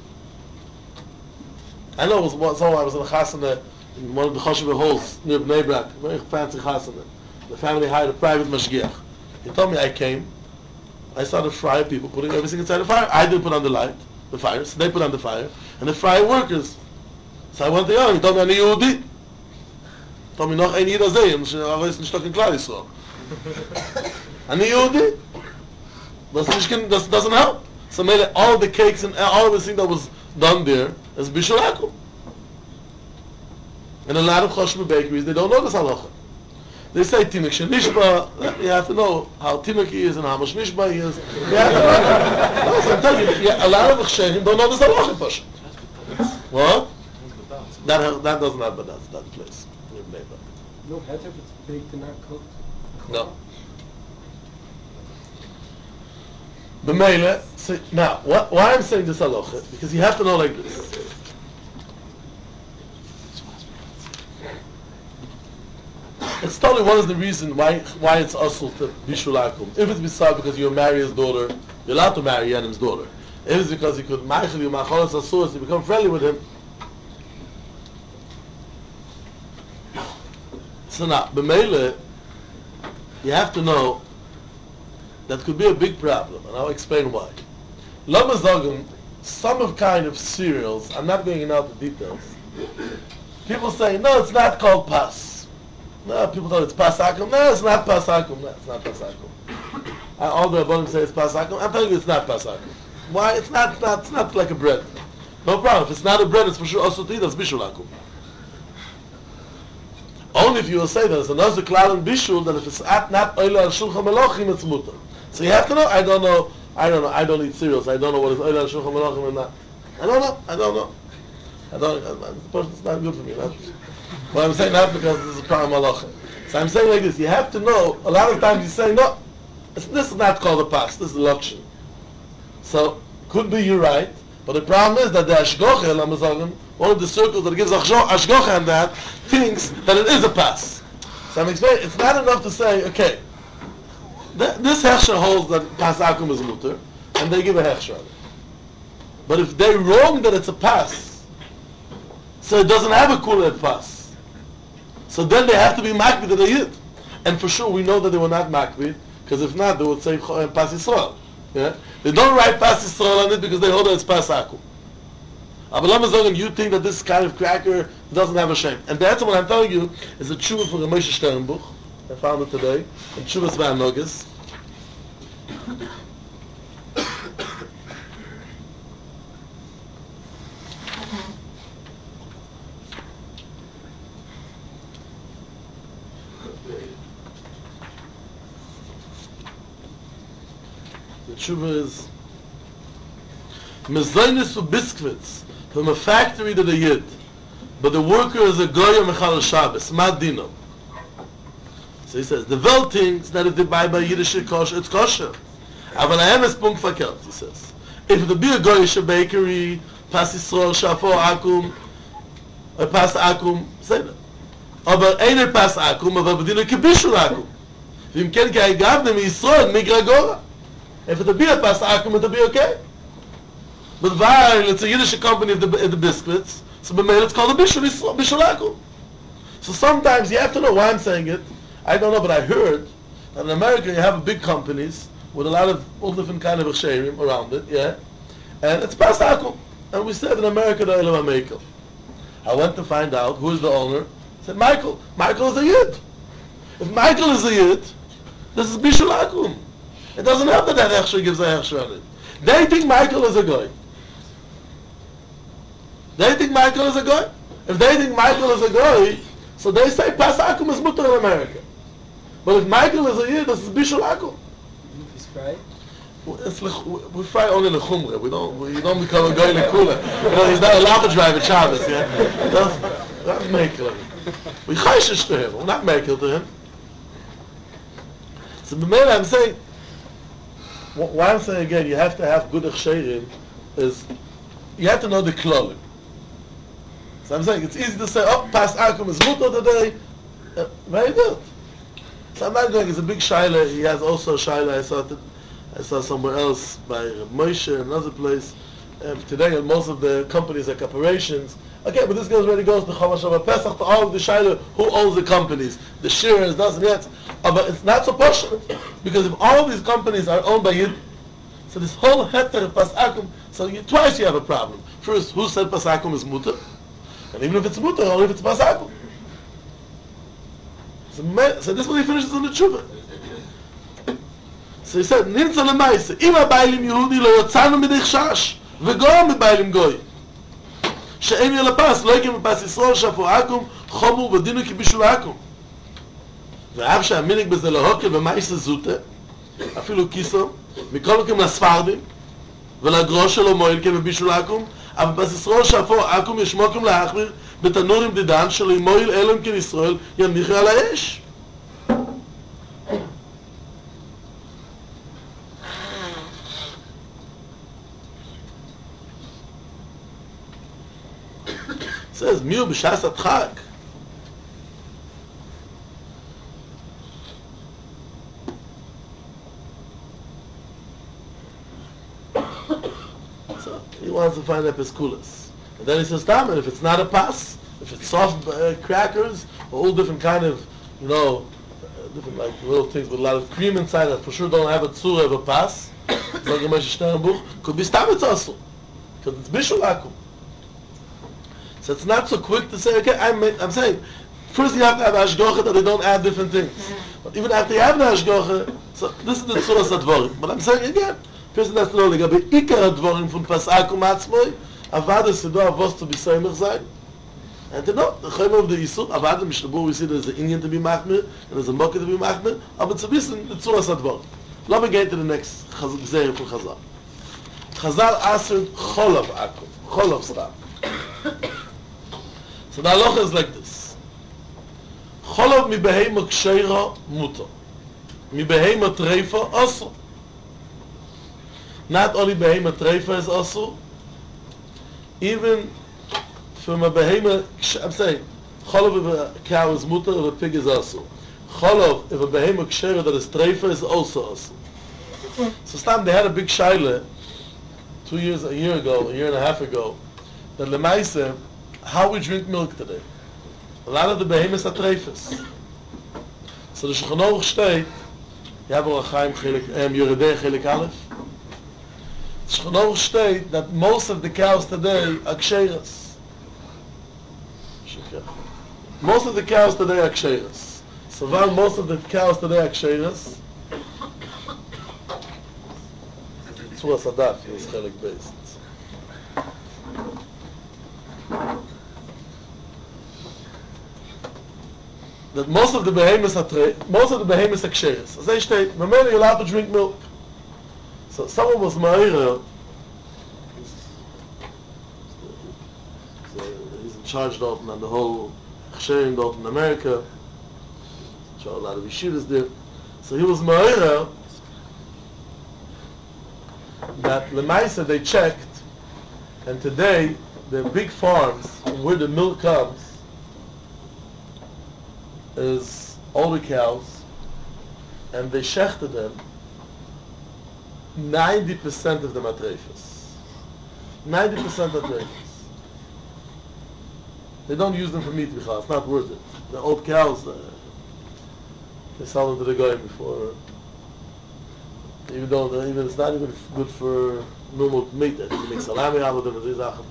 I know it was someone I was in a chasana in one of the Choshev halls near Bnei Brak, very fancy chasana. The family hired a private mashgiach. He told me I came, I saw the friar people putting everything inside the fire. I didn't put on the light, the fire, so they put on the fire, and the friar workers. So I went there, he told me I'm a Yehudi. He told me noch ein Yid azeh, and I was nicht in Klal Yisrael. I'm a Yehudi. That doesn't help. So made all the cakes and all everything that was done there is Bishul Akum. And a lot of Choshev bakeries, they don't know this halacha. They say Tinuk Shenishba, you have to know how Tinuk is and how much Nishba is. You have to know. No, so I'm telling you, yeah, a lot of Choshev don't know this halacha, Pasha. What? That, that doesn't have Badas, that place. No heter if it's baked and not cooked? No. B'meile, so now, what, why I'm saying this halacha? Because you have to know like this. It's totally what is the reason why why it's also to Bishul Akum. If it's beside because you marry his daughter, you're allowed to marry Yanim's daughter. If it's because he could ma'achel you, ma'acholas asuras, you become friendly with him. So now, b'meile, you have to know that could be a big problem, and I'll explain why. Lama Zogum, some of kind of cereals, I'm not going into the details. People say, no, it's not called pas. No, people thought it's pas akum. No, it's not pas akum. No, it's not pas akum. Uh, all the Rabbanim say it's pas akum. I'm telling you it's not pas akum. Why? It's not, it's not, it's not like a bread. No problem. If it's not a bread, it's for sure also to eat, that's bishul akum. Only if you will say that it's another klal and bishul, that if it's at not oila al shulchan melochim, it's mutter. So you have to know, I don't know, I don't know, I don't eat cereals, I don't know what is oila al shulchan melochim and not. I don't know, I don't know. I don't, I, I, the person's not good for me. Not, but I'm saying not because this is a problem halacha. So I'm saying like this, you have to know, a lot of times you say, no, it's, this is not called a pas, this is a luxury. So, could be you're right, but the problem is that the ashgocha, one of the circles that gives ashgocha on that, thinks that it is a pas. So I'm explaining, it's not enough to say, okay, th- this hechsher holds that pas akum is mutter, and they give a hechsher on it. But if they're wrong that it's a pas, so it doesn't have a kulet pas, so then they have to be makbid that they yid. And for sure we know that they were not makbid, because if not, they would say pas Yisrael. Yeah? They don't write pas Yisrael on it because they hold that it's pas akum. Aber lama sagen, you think that this kind of cracker doesn't have a shame. And that's what I'm telling you is a tshuva for the Moshe Sternbuch. I found it today. In Tshuvas V'Anogis. The tshuva is mezainis u biscuits from a factory to the yid, but the worker is a goya mechal Shabbos, mad dino. So he says, the Welt thinks that if they buy by Yiddish kosher, it's kosher. Aber lahem es punkt verkehrt, he says. If it be a goyish bakery, pas Yisrael, shafo akum, or pas akum, say that. Aber einer pas akum, aber bedino kibishul akum. Vim ken kai gavnem Yisrael, migra gora. If it be a pas akum, it'll be okay. But while it's a Yiddish company of the, of the biscuits, so b'meil it's called a Bishul Bishul Akum. So sometimes you have to know why I'm saying it. I don't know, but I heard that in America you have big companies with a lot of all different kind of sharim around it, yeah? And it's Pas Akum. And we said in America, the Elam HaMeikel. I went to find out who is the owner. I said, Michael. Michael is a Yid. If Michael is a Yid, this is Bishul Akum. It doesn't have that that Hechsher gives a Hechsher on it. They think Michael is a guy. They think Michael is a guy. If they think Michael is a guy, so they say Pas Akum is mutter in America. But if Michael is a Yid, this is Bishul Akum. He's fried? It's like, we fry only the chumrah. We don't. We don't become a guy in the cooler. You know, he's not allowed to drive at Shabbos. Yeah, that's, that's makel. We chayshish to him. We're not makel to him. So the main I'm saying, why I'm saying again, you have to have good achsherim. Is you have to know the klolim. So I'm saying it's easy to say, oh, Pas Akum is mutter today. Uh, very good. So I'm not going. It's a big shaila. He has also a shaila. I saw it. I saw somewhere else by Moshe, another place. Um, today, most of the companies are corporations. Okay, but this goes really goes to Chomash Haba Pesach, to all of the Shaila, who owns the companies. The shearers, doesn't yet. Uh, but it's not so possible. Because if all of these companies are owned by Yid, so this whole heter of Pas Akum, so you, twice you have a problem. First, who said Pas Akum is mutter? And even if it's mutter, only if it's Pas Akum. So, so this is what he finishes in the Tshuva. So he said, Nintzah lemaise, im ha-bailim Yehudi lo yotzanu midich shash, v'go mi-bailim goy. She'en yel ha-pas, lo ykem ha-pas Yisrael shafo akum, chomu v'dinu ki bishul akum. Ve'av she'aminik b'ze lahokel v'maise zute, afilu kiso, mikol kem la-sfardim, ולגרוש שלו מועיל כבבישול אקום, אבל בסיסרו שפו אקום ישמוקם להחמיר בתנור עם דידן שלו מועיל אלם כישראל יניחו על האש. says, מיהו בשעס הדחק? He wants to find Epeskulas. And then he says, Tam, and if it's not a pas, if it's soft uh, crackers, or all different kind of, you know, uh, different like little things with a lot of cream inside that for sure don't have a tzura of a pas, could be stam it's also. Because it's bishul akum. So it's not so quick to say, okay, I'm, I'm saying, first you have to have hashgocha that they don't add different things. But even after you have the hashgocha, so this is the tzura sadvorim. But I'm saying again, person has to know, לגבי עיקר הדבורים von Pas Akum עצמוי, עבד הסדו אבוס to be סיימך sein. And to know, the chayim of the Yisur, עבד למשלבור, we see there's an Indian to be machmir, and there's a Mokkah to be machmir, aber zu wissen, the tzura sadvorim. Let me get to the next gzeir from Chazal. Chazal answered Cholav Akum, Cholav Stam. So the halacha is like this. Cholav mi behema ksheira muta. Mi behema treifa asur. Not only behema treifa is asur, even from a behema, I'm saying, cholav if a cow is muta, if a pig is asur. Cholav if a behema ksheira that is treifa is also asur. So Stam, they had a big shaila two years, a year ago, a year and a half ago, that lemaise, how we drink milk today. A lot of the behemoths are treifas. So the Shulchan Aruch state, Yabor HaChaim Chelik, um, Yeridei Chelik Aleph, the Shulchan Aruch state that most of the cows today are ksheras. Most of the cows today are ksheras. So while most of the cows today are ksheras, Tzura Sadat is Chelik based. That most of the behemoths are tre- most of the behemoths are ksheres. As they state, remember you're allowed to drink milk. So someone was ma'ira, he's in charge of and the whole ksherim dort in America. So a lot of yeshivas there. So he was ma'ira that lemaisa they checked, and today the big farms where the milk comes is older cows, and they shechted them. ninety percent of them are treifas. ninety percent are treifas. They don't use them for meat because it's not worth it. The old cows, uh, they sell them to the guy before. Even though the, even it's not even good for normal meat. You make salami out of them and these Sachen.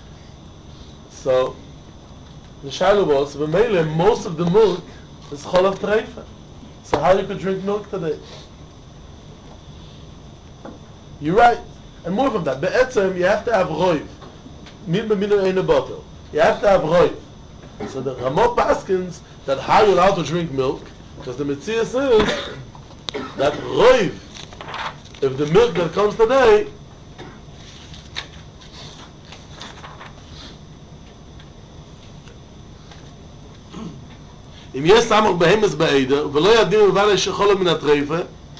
So the shaila was, V'meile, most of the milk is cholav treifa. So how you could drink milk today? You're right. And more from that, be'etzem, you have to have roiv. Min b'minu ein a bottle. You have to have roiv. So the Ramot paskins that how you're allowed to drink milk, because the Metzias is that roiv, if the milk that comes today, אם יש סמך בהמס בעדר, ולא ידעים ובעלי שחולו מן הטרייפה,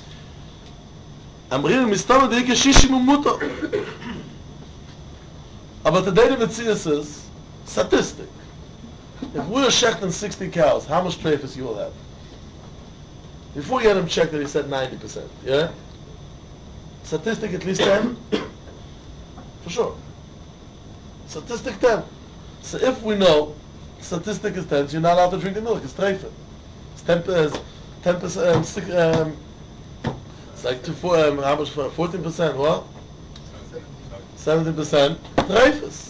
אמרים מסתום די כשישים ומוטו. אבל today the Metzias says, statistic. If we're shechting sixty cows, how much treifas you will have? Before you had him checked, he said ninety percent. Yeah? Statistic at least ten? For sure. Statistic ten. So if we know statistic is ten, so you're not allowed to drink the milk. It's treifa. It's ten percent. ten percent. Um, six, um, it's like two, four, um, how much? fourteen percent. What? seventeen percent. Treifas.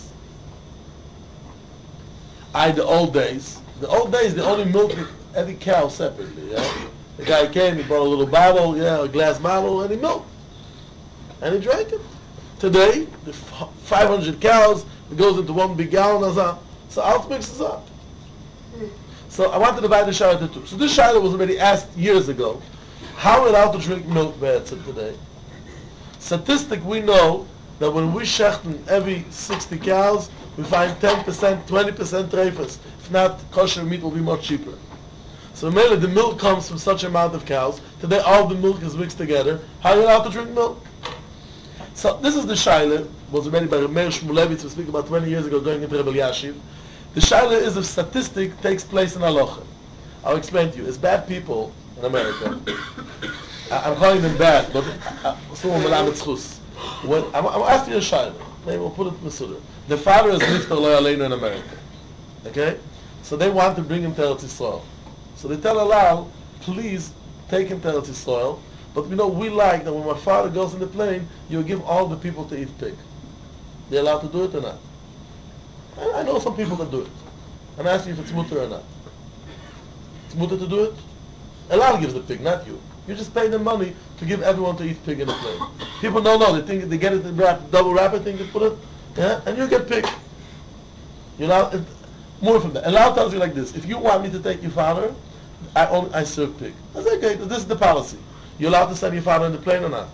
I, the old days, the old days, they only milked every cow separately, yeah? The guy came, he brought a little bottle, yeah, a glass bottle, and he milked. And he drank it. Today, the five hundred cows, it goes into one big gallon, so all mixes up. So I want to divide the shayla into two. So this shayla was already asked years ago. How are we allowed to drink milk be'etzim today? Statistic, we know that when we shechten every sixty cows, we find ten percent, twenty percent treifas. If not, kosher meat will be much cheaper. So mainly the milk comes from such amount of cows. Today all the milk is mixed together. How are you allowed to drink milk? So this is the shaila, was already by Meir Shmulevitz, we speak about twenty years ago going into Rebbe Yashiv. The shaila is if statistic takes place in halacha. I'll explain to you. It's bad people in America. I, I'm calling them bad, but someone will have tzchus. When I'm, I'm asking you a shaila. Maybe we'll put it in the Suda. The father is Niftar Lo Aleinu in America. Okay? So they want to bring him to Eretz Yisrael. So they tell Alal, please take him to Eretz Yisrael. But you know, we like that when my father goes in the plane, you give all the people to eat pig. They're allowed to do it or not? I, I know some people that do it. I'm asking if it's mutter or not. It's mutter to do it? Alal gives the pig, not you. You just pay them money to give everyone to eat pig in the plane. People don't know. They think they get it in wrap, double wrap it, think they put it, yeah, and you get pig. You know, it, more from that. Allah tells you like this: if you want me to take your father, I only, I serve pig. I say, okay, this is the policy. You allowed to send your father in the plane or not?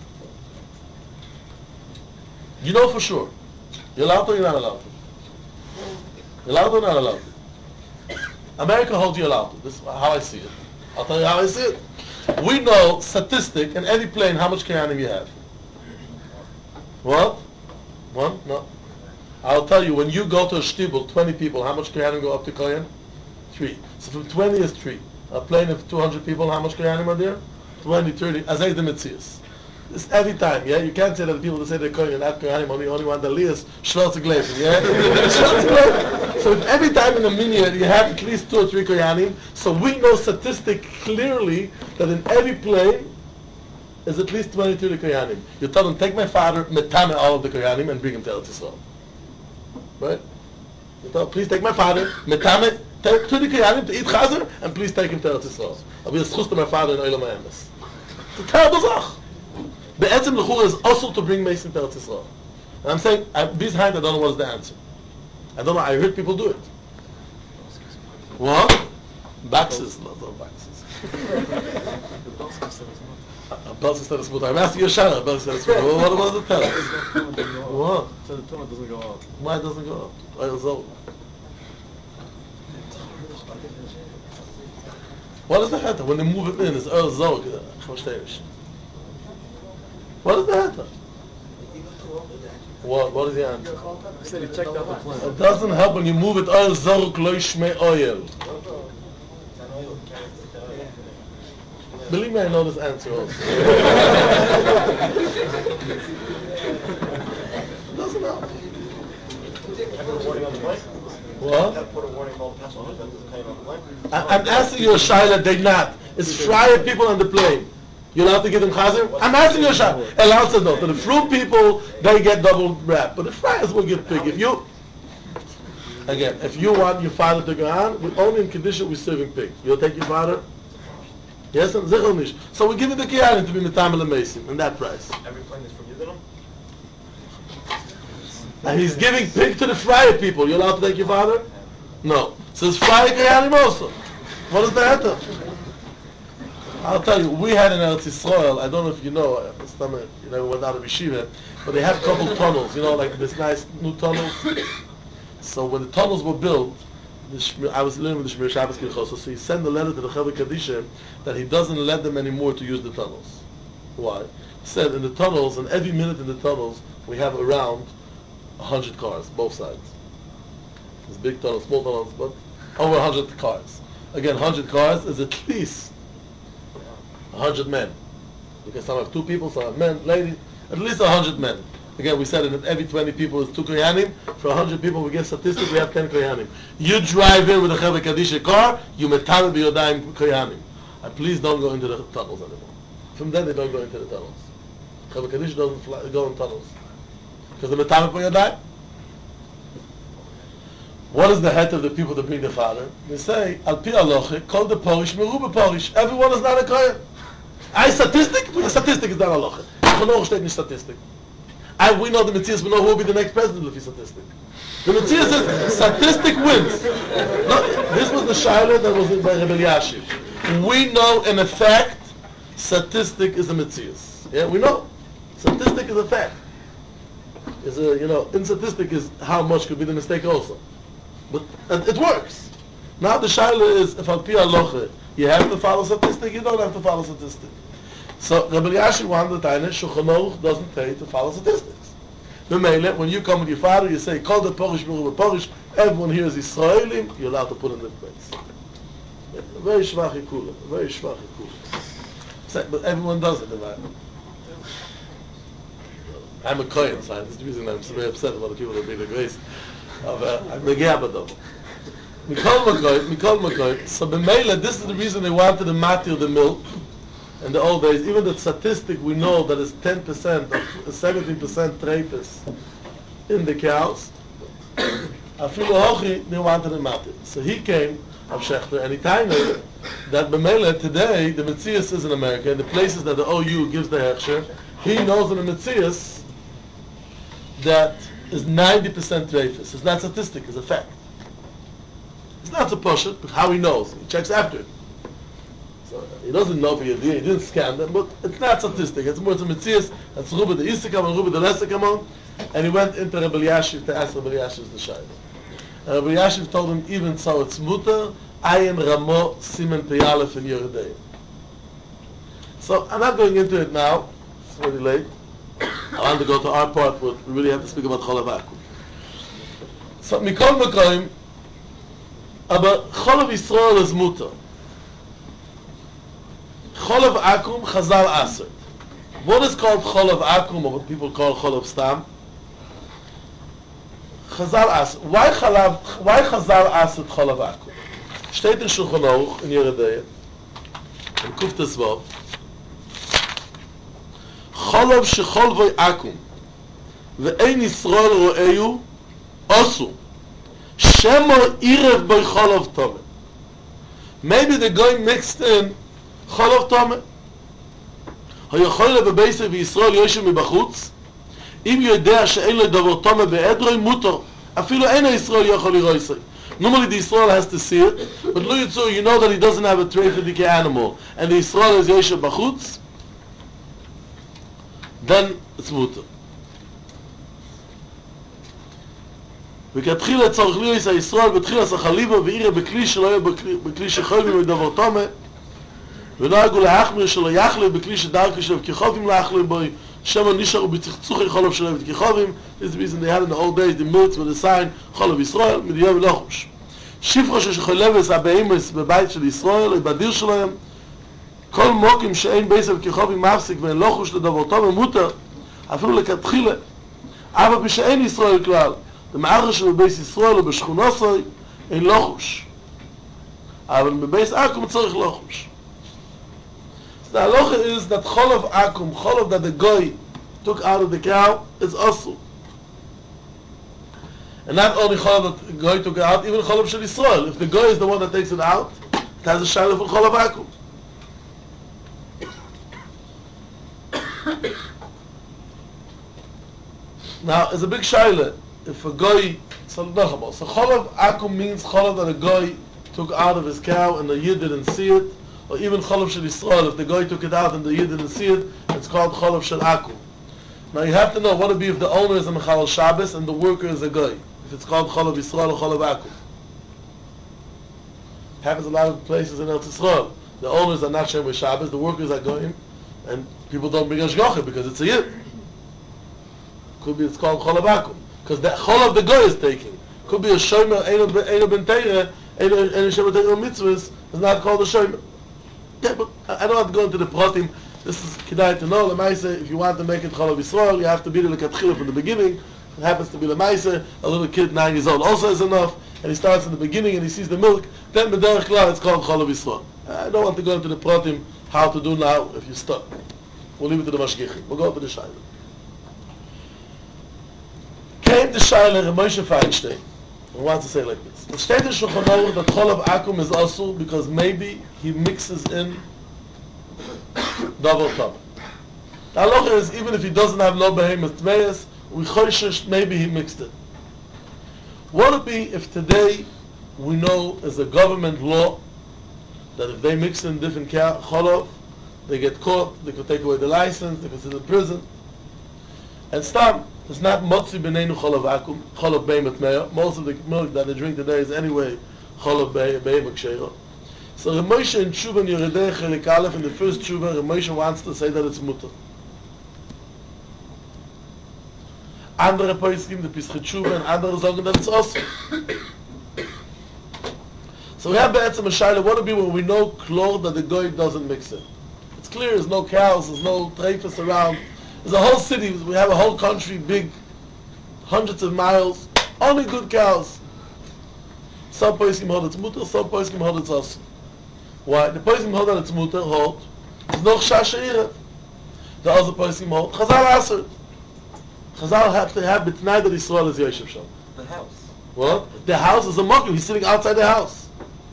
You know for sure. You're allowed to or you're not allowed to? You're allowed to or not allowed to? America holds you allowed to. This is how I see it. I'll tell you how I see it. We know statistic in every plane how much Koyanim you have. What? One? No. I'll tell you, when you go to a shtibel, twenty people, how much Koyanim go up to Koyan? Three. So from twenty is three. A plane of two hundred people, how much Koyanim are there? twenty, thirty. Azay the Metzias. It's every time, yeah? You can't say that the people that say they're Koyan, not Koyanim, only, only want the Lias, Schwarze Gläser, yeah? Schwarze Gläser. So if every time in a minute you have at least two or three Koyanim, so we know statistic clearly that in every plane is at least twenty, thirty Koyanim. You tell them, take my father, metame all of the Koyanim, and bring him to Eretz Yisrael. Right? You tell them, please take my father, metame, take thirty Koyanim to eat chazer, and please take him to Eretz Yisrael. I'll be a schus to my father in Olam HaEmes. It's a terrible zach. Be'etzim l'chura is also to bring Mason to Eretz Yisrael. And I'm saying, I, behind I don't know what is the answer. I don't know, I heard people do it. What? Boxes, not no boxes. A Belsi said it's mutar. I'm asking you a shayla, a Belsi said it's mutar. What about the tell us? What? So the tumah doesn't go up. Why it doesn't go up? Oil Zol. What is the hatter? When they move it in, it's Oil Zol. What is the hatter? What? What is the answer? He said he checked out the plan. It doesn't help when you move it. Oil Zol Lo Yishmei Oil. Believe me, I know this answer also. It doesn't help. What? Put a warning of all the passengers that doesn't claim on the plane. I- I'm asking you a shayla, they not. It's Friar people on the plane. You allowed to give them chazir? I'm asking you a shayla. Allowed to know. To the fruit people, they get double wrap. But the friars will give pig. If you, again, if you want your father to go on, we only in condition we're serving pig. You'll take your father? Yes, and zichel nish. So we give you the kiyarin to be mitamel and in that price. Every plane is from Yiddinim? And he's giving pig to the friar people. You allowed to take your father? No. So it's friar kiyarin also. What is the matter? I'll tell you, we had in Eretz Yisrael, I don't know if you know, uh, this time, uh, you never went out of yeshiva, but they have a couple tunnels, you know, like this nice new tunnels. So when the tunnels were built, the Shmir, I was living with the Shmir Shabbos Kirchoso, so he sent a letter to the Chavei Kadisha that he doesn't let them anymore to use the tunnels. Why? He said in the tunnels, and every minute in the tunnels, we have around a hundred cars, both sides. There's big tunnels, small tunnels, but over a hundred cars. Again, hundred cars is at least a hundred men. Because some have two people, some have men, ladies, at least a hundred men. Again, we said that every twenty people is two koyanim. For a hundred people, we get statistics, we have ten koyanim. You drive in with a Chavei Kadisha car, you metal b'yodayim koyanim. And please don't go into the tunnels anymore. From then, they don't go into the tunnels. Chavei Kadisha doesn't fly, go in tunnels. Because the metal b'yodayim. What is the head of the people that bring the father? They say, Al pi aloche, call the Polish, meruba Polish. Everyone is not a kohen. I statistic? A statistic is not aloche. Chanoch steht nicht statistic. I, we know the Metzias, we know who will be the next president if he's statistic. The Metzias says, statistic wins. No, this was the Shaila that was in by Rebbe Yashiv. We know in effect, statistic is the Metzias. Yeah, we know. Statistic is a fact. Is a, you know, in statistic is how much could be the mistake also. But and it works. Now the Shaila is, if al pi aloche, you have to follow statistic, you don't have to follow statistic. So Rebbe Yashiv wanted to tell you, Shulchan Aruch doesn't tell you to follow statistics. The Meile, when you come with your father, you say, call the Porish, Meruba Porish, everyone here is Israelim, you're allowed to put in the place. Yeah, very shvach ikula, very shvach ikula. But everyone does it. I'm a Kohen, so that's the reason I'm so very upset about the people that bring the grace. Of, uh, I'm the Gabadov. Mikol Makoy, Mikol Makoy. So the Meile, this is the reason they wanted to matir the milk. In the old days, even the statistic we know that is ten percent, seventeen percent treifus in the cows. Afilu hochi, they wanted to matir. So he came, Rav Shechter, and he told me that B'meila today, the Metzias is in America, and the places that the O U gives the hechsher, he knows in the Metzias that is ninety percent treifus. It's not statistic, it's a fact. It's not to push it, but how he knows. He checks after it. So he doesn't know for Yediyah, he didn't scan them, but it's not statistic. It's more to Metzias, that's Ruba the Isikam and Ruba the Lesikam, and he went into Rebbe Yashiv to ask Rebbe Yashiv the Shayla. And Rebbe Yashiv told him, even so, it's mutter, ayin ramo simen peyalef in Yeridei. So I'm not going into it now, it's really late. I want to go to our part, but we really have to speak about Cholav Akum. So, Mikol Mekoim, aber Cholav Yisrael is mutter. Cholav Akum, Chazal Aser. What is called Cholav Akum, or what people call Cholav Stam? Chazal Aser. Why Chalav, why Chazal Aser Cholav Akum? Steht in Shulchan Aruch, in Yeridei, in Kuf Tesvav, Cholav shechol v'y akum ve'ein Yisrael ro'eyu osu shemo irev by Cholav Tomeh. Maybe the guy mixed in Cholav Tomeh. Hayachol bebeisei v'Yisrael yoshev mibachutz im yodea she'ein lo davar Tomeh be'edroi mutor afilu ein Yisrael yachol liroisei. Normally the Yisrael has to see it, but lo yitzu, you know that he doesn't have a tray for the animal, and the Yisrael is yoshev bachutz, then it's mutter. וכתחילה צריך להיות ישראל בתחילה סחליבה ואירה בכלי שלא יהיה בכלי שחייבים מדבר תומה ונהגו להחמיר שלא יחלב בכלי שדרכי שלו וכיכובים להחלב בו שמה נשארו בצחצוחי חולב שלו וכיכובים. This is the reason they had in the old days the milks with the sign חולב ישראל מדיעה ולחוש שפחה שחולבס הבאימס בבית של ישראל בדיר שלהם כל מוקים שאין בייסה וכיכובים מפסיק ואין לחוש לדבר תומה מותר אפילו לכתחילה אבל בשאין ישראל כלל The Ma'achar shel Beis Yisrael u'b'shchunasoi ein lochush. Aber bebeis Akum tzarich lochush. So the halacha is that cholav Akum, cholav that the goy took out of the cow, is asur. And not only cholav that the goy took out, even cholav shel Yisrael. If the goy is the one that takes it out, it has a shayla for cholav Akum. Now, it's a big shayla. If a goy, so no, so cholav Akum means cholav that a goy took out of his cow and the yid didn't see it, or even cholav shel Yisrael, if the goy took it out and the yid didn't see it, it's called cholav shel Akum. Now you have to know what would be if the owner is a mechalel Shabbos and the worker is a goy. If it's called cholav Yisrael or cholav Akum. Happens a lot of places in Eretz Yisrael. The owners are not shem with Shabbos, the workers are goyim, and people don't bring hashgacha because it's a yid. Could be it's called cholav Akum, because that cholav the goy is taking. Could be a shomer eino ben teire, eino shomer teire mitzvahs, is not called a shomer. Yeah, but I don't have to go into the pratim. This is kedai to know. Lemaisa, if you want to make it cholav Yisrael, you have to be the lekatchila from the beginning. It happens to be lemaisa. A little kid, nine years old, also is enough, and he starts in the beginning and he sees the milk. Then b'derech klal, it's called cholav Yisrael. I don't want to go into the pratim how to do now if you're stuck. We'll leave it to the mashgichim. We'll go to the shayla. Came the shayla of Moshe Feinstein. I want to say it like this. The state of Shulchan Aruch that cholav Akum is asur because maybe he mixes in double tam. The halacha is even if he doesn't have no behemoth tmeis, we choishish maybe he mixed it. What would it be if today we know as a government law that if they mix in different cholav, they get caught, they could take away the license, they could sit in prison. And stam, it's not motzi b'neinu cholav akum, cholav behemoth meya. Most of the milk that they drink today is anyway cholav behemoth ksheira. So Rav Moshe in Tshuva in Yeridei Chelik Aleph, in the first Tshuva, Rav Moshe wants to say that it's mutter. Andere Poskim, the Pischei Tshuva, and andere sagen that it's also. So we have be'etzem a shayla, what would be when we know klor that the goy doesn't mix it? It's clear, there's no cows, there's no treifas around. There's a whole city, we have a whole country, big, hundreds of miles, only good cows. Some Poskim hold it's mutter, some Poskim hold it's also. Why? The Poskim hold that it's mutter, hold, there's no chash erev. The other Poskim hold, Chazal aser. Chazal have to have b'tnai that Yisrael is Yoshev Shom. The house. What? The house is a mokum, he's sitting outside the house.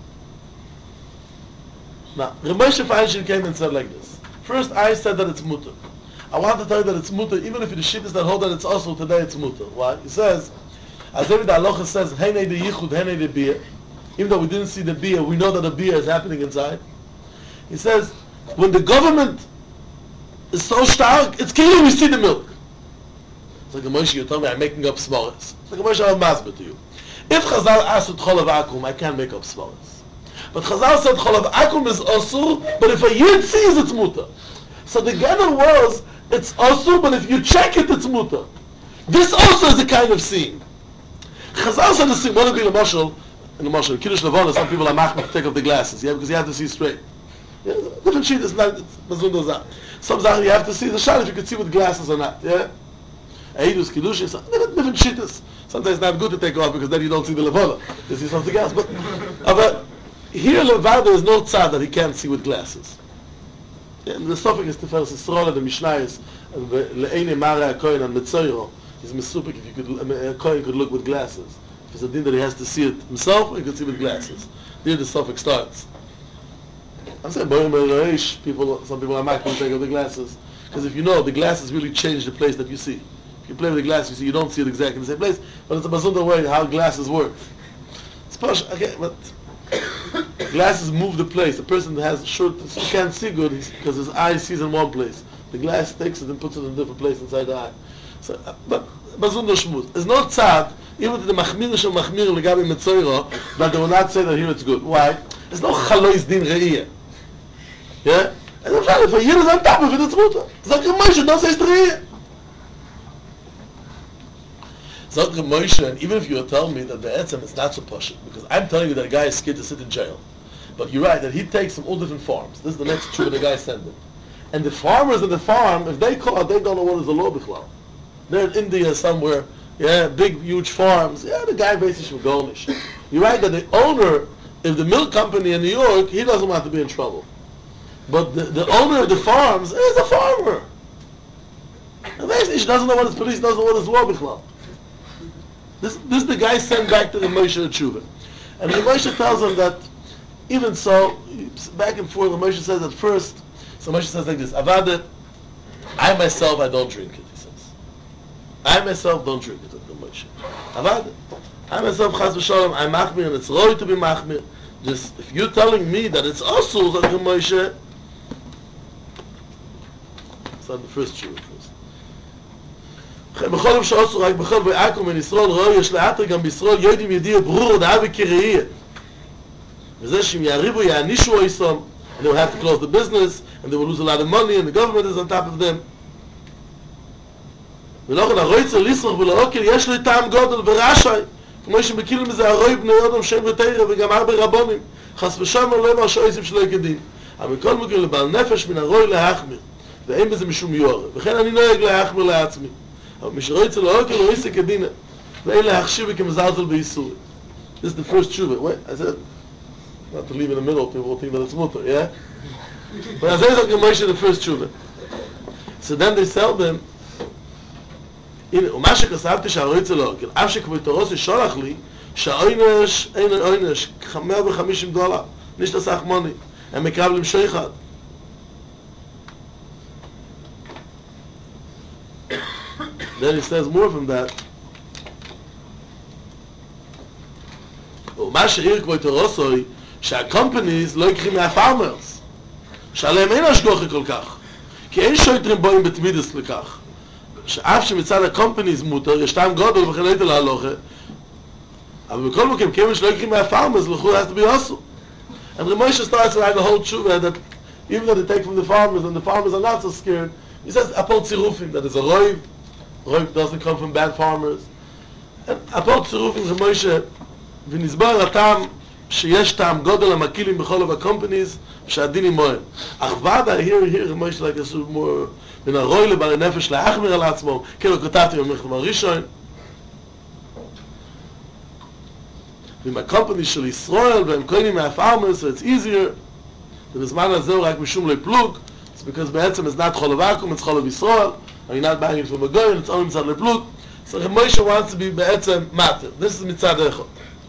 Now, Rav Moshe Feinstein came and said like this. First, I said that it's mutter. I want to tell you that it's mutter, even if the shit is that hold that it's also today it's mutter. Why? He says, as every the halacha says, Henei de yichud, henei de bia. Even though we didn't see the bia, we know that the bia is happening inside. He says, when the government is so stark, it's killing, we see the milk. It's like, Moshe, you told me I'm making up s'moras. It's like, Moshe, I'll masber to you. If Chazal asked cholav akum, I can't make up s'moras. But Chazal said cholav akum is asur, but if a yid sees, it's mutter. So the gather was, it's asur, but if you check it, it's mutter. This also is a kind of seeing. Chazal said the same. What would be the mashal? In the mashal, Kiddush Levana, some people are machmir to take off the glasses, yeah, because you have to see straight. Yeah, different sheet is not, it's mazun zah. Some zah you have to see the shot if you can see with glasses or not, yeah? Eidus, Kiddush, different, different sheetas. Sometimes it's not good to take off because then you don't see the Levana. You see something else. But, uh, but here Levana there is no tzad that he can't see with glasses. Yeah, and the suffix is Tiferes Yisrael, the Mishnah is Le'ene Mara HaKoyin and Metzoiro. He's misupik if you could, a Kohen could look with glasses. If it's a din that he has to see it himself, he could see with glasses. There the suffix starts. I'm saying, people, some people are not going to take off the glasses. Because if you know, the glasses really change the place that you see. If you play with the glasses, you see, you don't see it exactly in the same place, but it's a bazunda way how glasses work. It's posh, okay, but glasses move the place. The person that has short, can't see good because his eye sees in one place. The glass takes it and puts it in a different place inside the eye. So, uh, but bazunda shmuz. There's no tzad, even the machmir shel machmir legabi metzoiro, that they will not say that here it's good. Why? There's no chalois din re'iyah. Yeah? And I'm trying, if a yid is on top of it, it's mutter. Zok Moshe, don't say it's re'iyah. Zok Moshe, and even if you tell me that the etzem is not so posh, because I'm telling you that a guy is scared to sit in jail. But you're right, that he takes from all different farms. This is the next true the guy sent it. And the farmers in the farm, if they call, they don't know what is the law b'chlal. They're in India somewhere, yeah, big, huge farms. Yeah, the guy basically should go nish. You're right that the owner, if the milk company in New York, he doesn't want to be in trouble. But the, the owner of the farms is a farmer. And basically, he doesn't know what his police doesn't know what his law bichlal. This, this the guy sent back to the Moshe Tshuva. And the Moshe tells him that, even so, back and forth, the Moshe says at first, so Moshe says like this, Avada, I myself, I don't drink it, he says. I myself don't drink it, the Moshe. Avada, I myself, Chas v'sholem, I'm machmir, and it's right to be machmir. Just, if you're telling me that it's also that the Moshe, it's on the first Tshuva first. בכל שאוסו רק בכל בעכו מן ישראל ראוי יש לאתר גם בישראל יודעים ידיע ברור דעה וקראייה וזה שהם יעריבו יענישו איסם and they will have to close the business and they will lose a lot of money and the government is on top of them ולכן הרויצר ליסרח ולאוקל יש לו טעם גודל ורשאי כמו שמקילים מזה הרוי בני אדם שם ותרא וגם הרבה רבונים חס ושם לא מה שאויסים שלא כדין אבל כל מגיע לבעל נפש מן הרוי להחמיר ואין בזה משום יורה וכן אני נוהג להחמיר לעצמי אבל מי שרואה אצל האוקל לא עסק כדינה ואין להחשיב כמזלזל באיסורי. This is the first tshuva. Wait, I said not to leave in the middle, people will think that it's mutter, yeah? But I said it's like the first tshuva. So then they sell them הנה, ומה שכסבתי שהרואה אצל האוקל אף שכבתורוס ישולח לי שהעונש אין עונש מאה וחמישים דולר נשת סך מוני הם מקרב למשו אחד Then he says more from that. ומה שעיר כמו תורוסוי, שהקומפניז לא יקחים מהפארמרס, שעליהם אין השגוחה כל כך, כי אין שויטרים בואים בתמידס לכך, שאף שמצד הקומפניז מותר, יש טעם גודל וכן לא יתלה הלוכה, אבל בכל מקום, כיוון שלא יקחים מהפארמרס, לכו has to be also. And Ramosha starts to write the whole tshuva that even though they take from the farmers, and the farmers are not so scared, he says, apol tzirufim, that is a roiv, roiv doesn't come from bad farmers. And apol tzirufim, Ramosha, ונסבר הטעם שיש טעם גודל המקילים בכל of companies שהדין עמוהם. אך ודאי, here, here, Ramosha, like this, more, בין הרוי לבעלי נפש להחמיר על עצמו, כאילו כתבתי במלחמת הראשון, ועם הקומפני של ישראל, והם קונים מהפארמרס, so it's easier, ובזמן הזה הוא רק משום לא פלוג, it's because בעצם it's not חול ואקום, it's חול וישראל, or you're not buying it from a goy, it's only מצד לפלוג, so Ramosha wants to be בעצם matter. This is מצד אחד.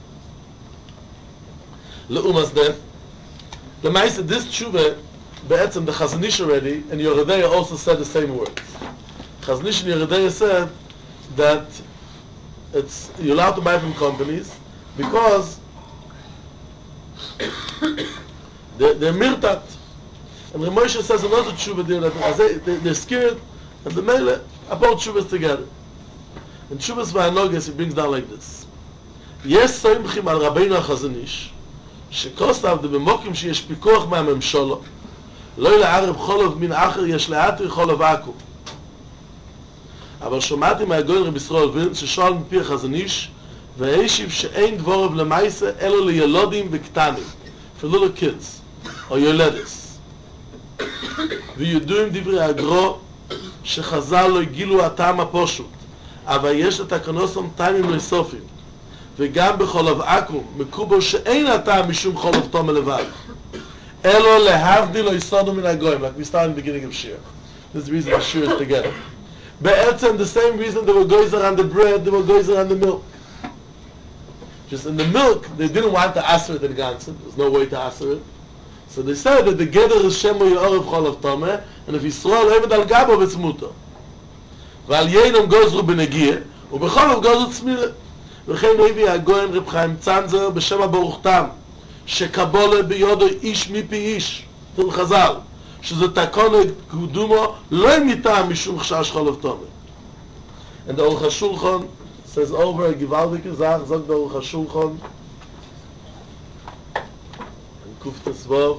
לעומס דה, למעשה, this תשובה, בעצם the Chazanish already, and Yeridea also said the same words. Chazanish and Yeridea said that it's, you're allowed to buy from companies, because they're, they're mirtat. And Ramosha says another tshuva there that they, they, they're scared, and the mele, about tshuvas together. And tshuvas v'anoges, he brings down like this. Yes, soimchim al Rabbeinu HaChazanish, שכוסף במוקים שיש פיקוח מהממשלה, לא לערב חולוב מן אחר, יש לאתר חולוב עכו. אבל שמעתי מהגויין רב ישראל וילן, ששואל מפי החזניש, והשיב שאין דבורב למעשה, אלא לילודים וקטנים, for little kids, או ילדס. וידועים דברי הגרו, שחז"ל לא הגילו הטעם הפשוט, אבל יש לתקנוסם טעמים לסופים, וגם בחולב עכו, מקובל שאין הטעם משום חולב תום לבד. אלו להבדיל או יסודו מן הגויים, like we started in the beginning of Shir. This is the reason the Shir is together. בעצם, the same reason they were goizer on the bread, they were goizer on the milk. Just in the milk, they didn't want to aser it in Gansen. There's no way to aser it. So they said that the geder is shemo yorev cholav tomeh, and if Yisrael eved al gabo, it's muto. ועל ינום גוזרו בנגיע, ובחולב גוזרו צמירה. וכן הביא הגויין רב חיים צנזר בשם הברוך תם, שקבולה ביודו איש מפי איש, תל חז"ל, שזה תקונת קדומו, לא מטעם משום חשש חולב תומר. And the Aruch HaShulchan says over a gewaltige Sache, sagt der Aruch HaShulchan, in Kuf Tesvav,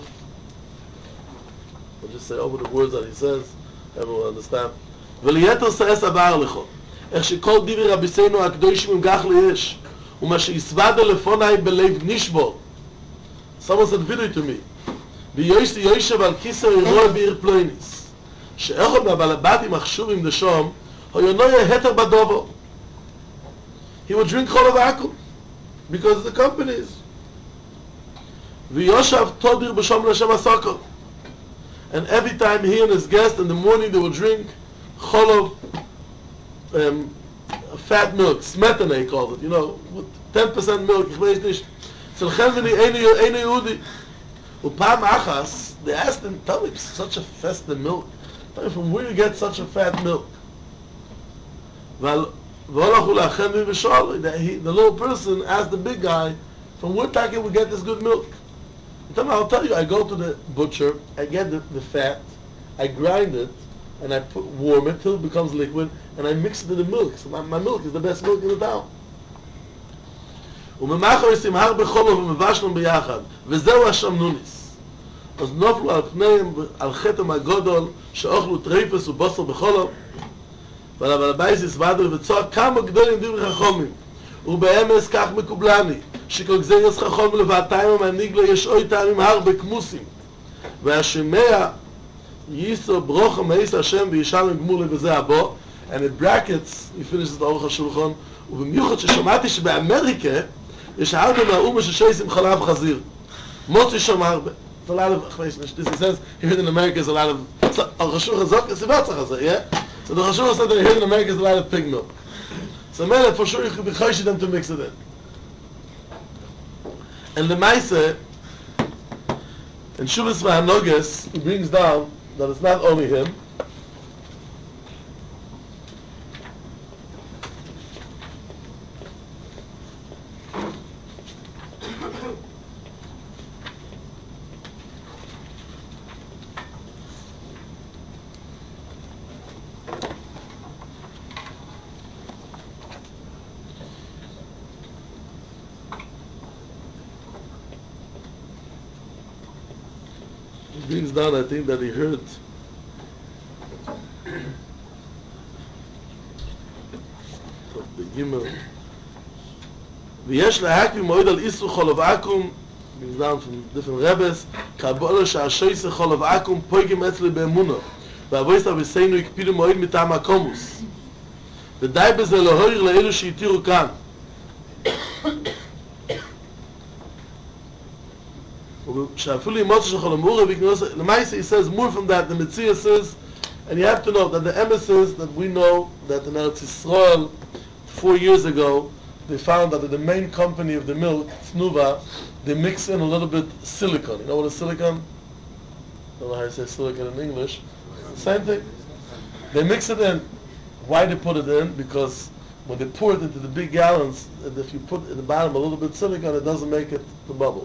I'll just say over the words that he says, everyone will understand. וליתר סעס הבאר לכו, איך שכל דברי רביסנו הקדושים עם גח ליש, ומה שיסבדה לפוני בלב נשבור. Someone said video to me. ויושתי יושב על כיסר אירוע בעיר פלויניס, שאיכות מהבלבטים החשובים דשום, הוא יונוי היתר בדובו. he would drink cholav akum because of the companies. V'yoshav todir b'shom Hashem asakol. And every time he and his guest in the morning they would drink cholav, um, fat milk, smetana he called it, you know, with ten percent milk, ich weiß nicht. So Chelvini eine Yehudi. Upam achas, they asked him, tell me, such a festive milk. Tell me, from where you get such a fat milk? Well, the little person asked the big guy, from where can we get this good milk? Tell me, I'll tell you, I go to the butcher, I get the, the fat, I grind it, and I put, warm it till it becomes liquid, and I mix it with the milk. So my, my milk is the best milk in the town. וזהו השמנוניס. אז נופלו על פניהם, על חטא מהגודל, שאוכלו טרייפס ובוסר בחולו, אבל הבייס יסבדו וצועק כמה גדולים דברי חכומים. ובאמס כך מקובלני, שכל גזירס חכום לבעתיים המנהיג לו יש אוי טעמים הרבה כמוסים. והשמע ייסו ברוכם מייס השם וישלם גמול לבזה הבא, and in brackets, he finishes the אורך השולחון, ובמיוחד ששמעתי שבאמריקה, יש הרבה מהאומה ששייסים חלב חזיר. מוצי שם הרבה. It's a lot of, he says, here in America is a lot of, Al-Rashur Hazok, it's about Hazok, yeah? So the Rashur said that here in America is a lot of pig milk. So man, for sure you could be chayshi them to mix it in. And the Maise, in Shuvas V'Hanoges, he brings down that it's not only him, brings down, I think that he heard the Gimel. ויש להקביל מועד על איסור חולב עקום, brings down from different rabbis, כבולו שהשויסה חולב עקום פויגים אצלי באמונו, והבויסת אביסנו הקפידו מועד מטעם הקומוס. ודי בזה להוריך לאלו שהתירו כאן. Shafuli Moshe Shachol Amura, the Maisa, he says more from that, the Metzia says, and you have to know that the emissaries that we know that in Eretz Yisrael, four years ago, they found that the main company of the milk, Tnuva, they mix in a little bit silicon. You know what is silicon? I don't know how you say silicon in English. Same thing. They mix it in. Why they put it in? Because when they pour it into the big gallons, if you put at the bottom a little bit silicon, it doesn't make it to bubble.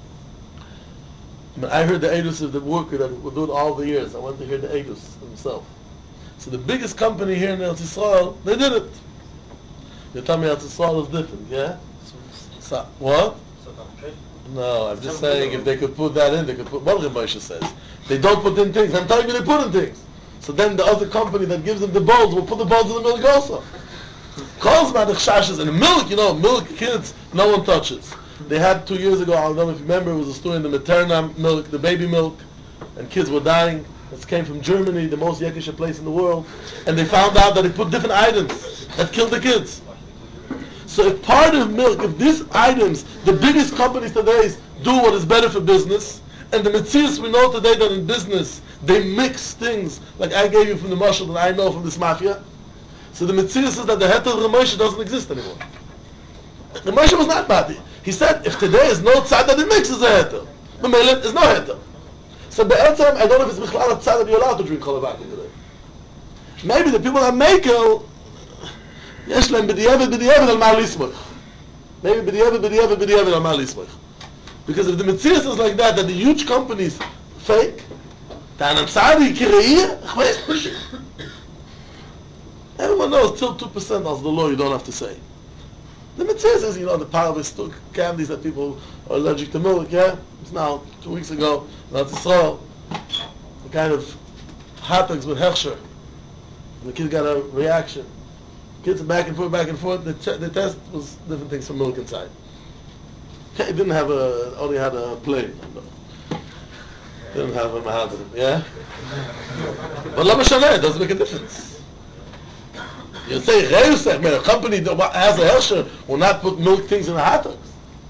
I heard the Eidus of the worker that would do it all the years. I went to hear the Eidus himself. So the biggest company here in Eretz Yisrael, they did it. You tell me Eretz Yisrael is different, yeah? So, what? No, I'm just saying if they could put that in, they could put what Moshe says. They don't put in things. I'm telling you they put in things. So then the other company that gives them the bowls will put the bowls in the milk also. Calls by the chashas and the milk, you know, milk, kids, no one touches. They had two years ago, I don't know if you remember, it was a story in the Materna milk, the baby milk, and kids were dying. This came from Germany, the most Yekisha place in the world. And they found out that they put different items that killed the kids. So if part of milk, if these items, the biggest companies today do what is better for business, and the Metzias we know today that in business, they mix things, like I gave you from the Marshal that I know from this mafia. So the Metzias is that the Heter of Ramosha doesn't exist anymore. Ramosha was not bad. He said, if today is no tzad that it mixes a heter, the millet is no heter. So be'etzem, I don't know if it's bichlal a tzad that you're allowed to drink cholav akum today. Maybe the people that make it, yesh lehem b'di'evet b'di'evet al ma'al yismoich. Maybe b'di'evet b'di'evet b'di'evet al ma'al yismoich. Because if the Metzias is like that, that the huge companies fake, then I'm sorry, kireiyah, chweis. Everyone knows till two percent as the law you don't have to say. The Mitzvah says, you know, the power of stuck candies that people are allergic to milk, yeah? It's now, two weeks ago, in Eretz Yisrael, the kind of hot dogs with Hechsher. The kid got a reaction. Kids back and forth, back and forth. The, ch- the test was different things from milk inside. Okay, it didn't have a, only had a plane. Didn't have a mahadrim, yeah? But la mashana, it doesn't make a difference. You say, Reusech, man, a company that has a Helsher will not put milk things in the hot dogs.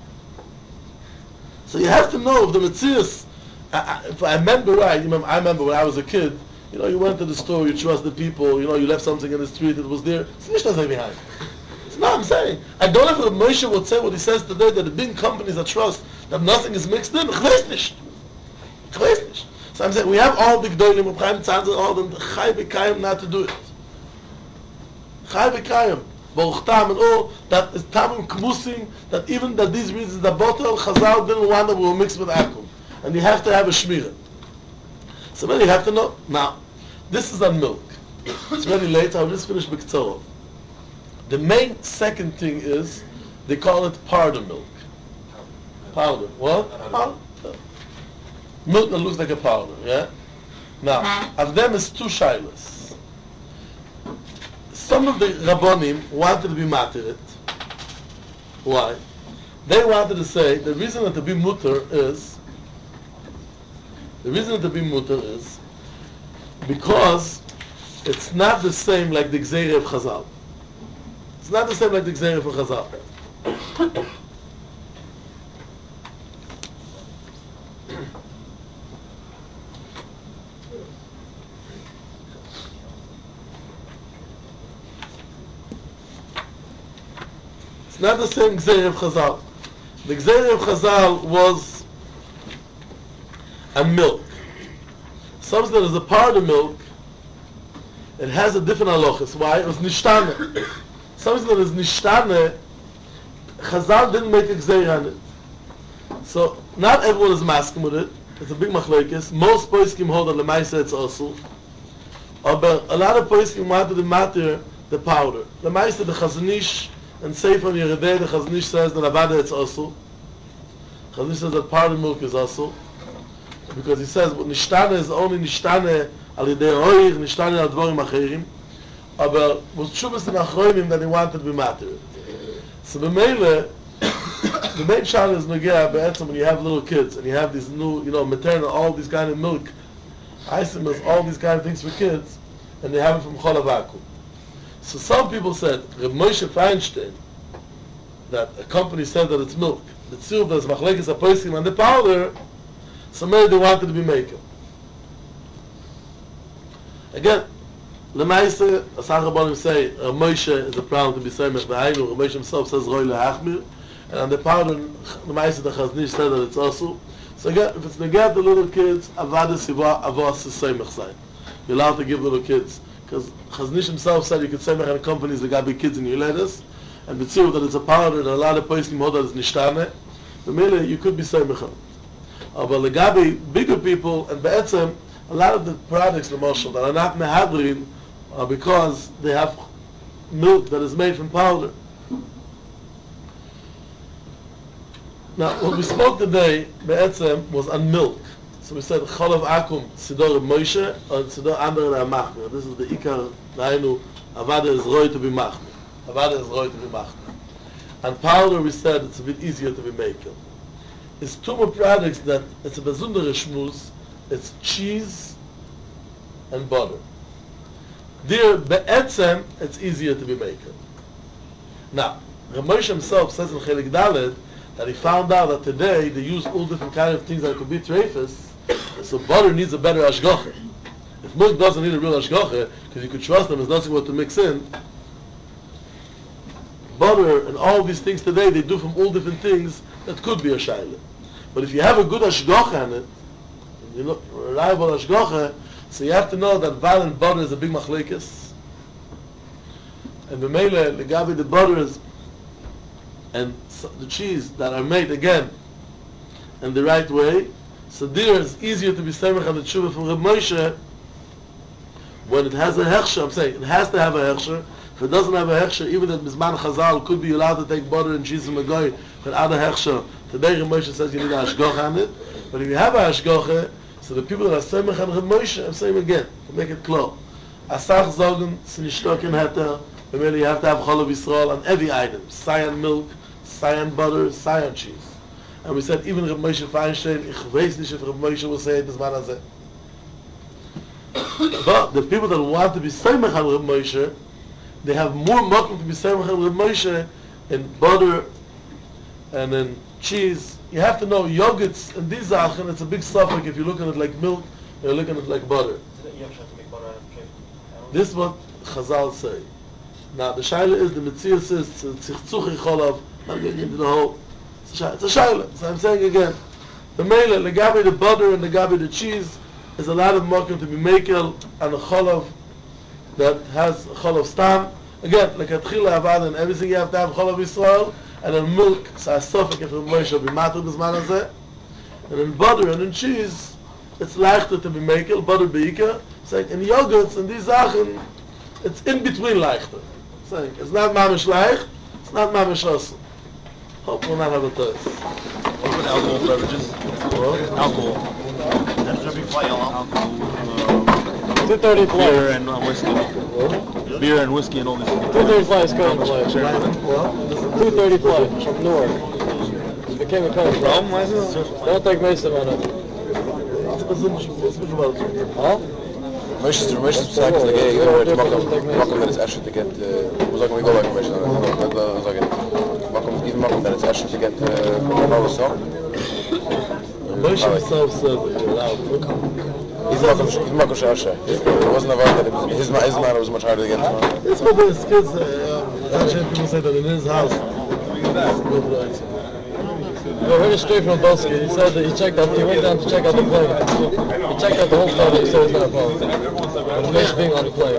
So you have to know if the Metzius, I, I, if I remember right, you remember, I remember when I was a kid, you know, you went to the store, you trust the people, you know, you left something in the street, it was there. It's nicht das behind. It's not, I'm saying. I don't know if Moshe would say what he says today, that the big companies that trust that nothing is mixed in. Ich weiß nicht. Ich weiß nicht. So I'm saying, we have all the Gdolim, of Chaim Tzadzik, all of them, Chai B'Kayim not to do it. Chai B'Kayim. Baruch Tam and all, that is Tamim Kmusim, that even that these reasons, the bottle, Chazal didn't want that we will mix with Akum. And you have to have a Shmira. So then you have to know. Now, this is on milk. It's very late, I'll just finish B'Ktzorov. The main second thing is, they call it powder milk. Powder. What? Powder. Milk that looks like a powder, yeah? Now, of them is two shilas. Some of the Rabbonim wanted to be matir it. Why? They wanted to say, the reason that to be mutter is, the reason that to be mutter is, because it's not the same like the Gzeirah of Chazal. It's not the same like the Gzeirah of Chazal. It's not the same Gzeirah of Chazal. The Gzeirah of Chazal was a milk. Something that is a part of milk, it has a different halachas. Why? It was nishtane. Something that is nishtane, Chazal didn't make a Gzeirah on it. So, not everyone is masking with it. It's a big machlekes. Most poskim hold that lemaisa it's also. But a lot of poskim wanted to matter the powder. Lemaisa the Chazanish, and Sefer Yeridei, the Chazanish says that Avada it's also. Chazanish says that powder milk is also. Because he says, Nishtane is only Nishtane al Yidei Hoich, Nishtane al Dvorim Acherim. But was Shuvas and Achroinim that he wanted to be matter. So the Mele, the main shal is Nogea, Be'etzim, when you have little kids, and you have these new, you know, maternal, all these kind of milk, Isimus, all these kind of things for kids, and they have it from Cholav Akum. So some people said, Reb Moshe Feinstein, that a company said that it's milk. The tzur does machlekes aposkim and the powder, so maybe they wanted to be making. Again, Lemaise, as Rabbanim say, Reb Moshe is a problem to be samech v'hainu. Reb Moshe himself says roi lehachmir, and on the powder, Lemaise the Chaznish said that it's also. So again, if it's neged the little kids, avada siva avos is samech sign. You're allowed to give little kids. Because Chaznish himself said you could say in companies that got big kids in your letters, and b'tzir that it's a powder and a lot of poskim hold that it's nishtane, the mele you could be saying mecham. Uh, but the gabi bigger people and be'etzem, a lot of the products the marshal that are not mehadrin are because they have milk that is made from powder. Now what we spoke today be'etzem was on milk. So we said Cholav Akum Sidor Moshe and Sidor Amber and Machmir. This is the Ikar Nainu. Avada is Roy to be Machmir. Avada is Roy to be Machmir. And powder we said it's a bit easier to be making. It's two more products that it's a besondere shmuz. It's cheese and butter. There be'etzem it's easier to be making. Now, Reb Moshe himself says in Chelik Dalet that he found out that today they use all different kind of things that could be treifus. So butter needs a better ashgacha. If milk doesn't need a real ashgacha, because you could trust them, there's nothing what to mix in. Butter and all these things today, they do from all different things that could be a shayla. But if you have a good ashgacha on it, you know, reliable ashgacha, so you have to know that val and butter is a big machlekes. And the mele, the gabi, the butters, and the cheese that are made again in the right way, so there it's easier to be samech on the tshuva from Reb Moshe when it has a hechsher. I'm saying it has to have a hechsher. If it doesn't have a hechsher, even that Mizman Chazal could be allowed to take butter and cheese and magoy without a hechsher. Today Reb Moshe says you need a hashgacha on it. But if you have a hashgacha, so the people that are samech on Reb Moshe, I'm saying again to make it clear, asach zogen sinishtokin heter. Remember you have to have cholav Yisrael on every item: cyan milk, cyan butter, cyan cheese. And we said even Reb Moshe Feinstein, ich weiß nicht if Reb Moshe will say it this man hazeh. But the people that want to be samech on Reb Moshe, they have more makom to be samachel with Moshe in butter and in cheese. You have to know yogurts and these zachen. It's a big suffix if you look at it like milk, you're looking at it like butter. You have to make butter out of cake. This is what Chazal say. Now the shaila is the Metzius is tzich cholav. Not getting into the whole. It's a shaila. So I'm saying again, the mele, the gabi, the butter and the gabi, the cheese is a lot of makom to be makel and a cholav that has a cholav stam. Again, like a tchila avad and everything you have to have cholav Yisrael and then milk. So I suffix if Moshe be matur b'zman hazeh. And in butter and in cheese, it's leichter to be makel, butter beika. Saying in yogurts and these sachen, it's in between leichter. Saying it's not mamish leicht, it's not mamish osel. Hope we'll not have a test. What about alcohol beverages? What? Alcohol. That should be fly alcohol. two thirty fly. Beer and uh, whiskey. What? Beer and whiskey and all this. two thirty fly is current fly. What? two thirty fly from Newark. It became a current fly. Problem, why is it? Don't take Mason on it. Huh? Moshe is Moshe is like the guy who went to Makom. Makom that is actually to get. Was like we go like Moshe. That was like Makom. Even Makom that is actually to get Kabbalah song. Moshe himself said that you're allowed. He's Makom. He's Makom Shasha. It wasn't about that. His his man was much harder to get. It's what his kids. Actually, people say that in his house. I heard it straight from Bosky. He said that he checked out, he went down to check out the plane. He checked out the whole plane and he said it's not a problem. And Mace being on the plane.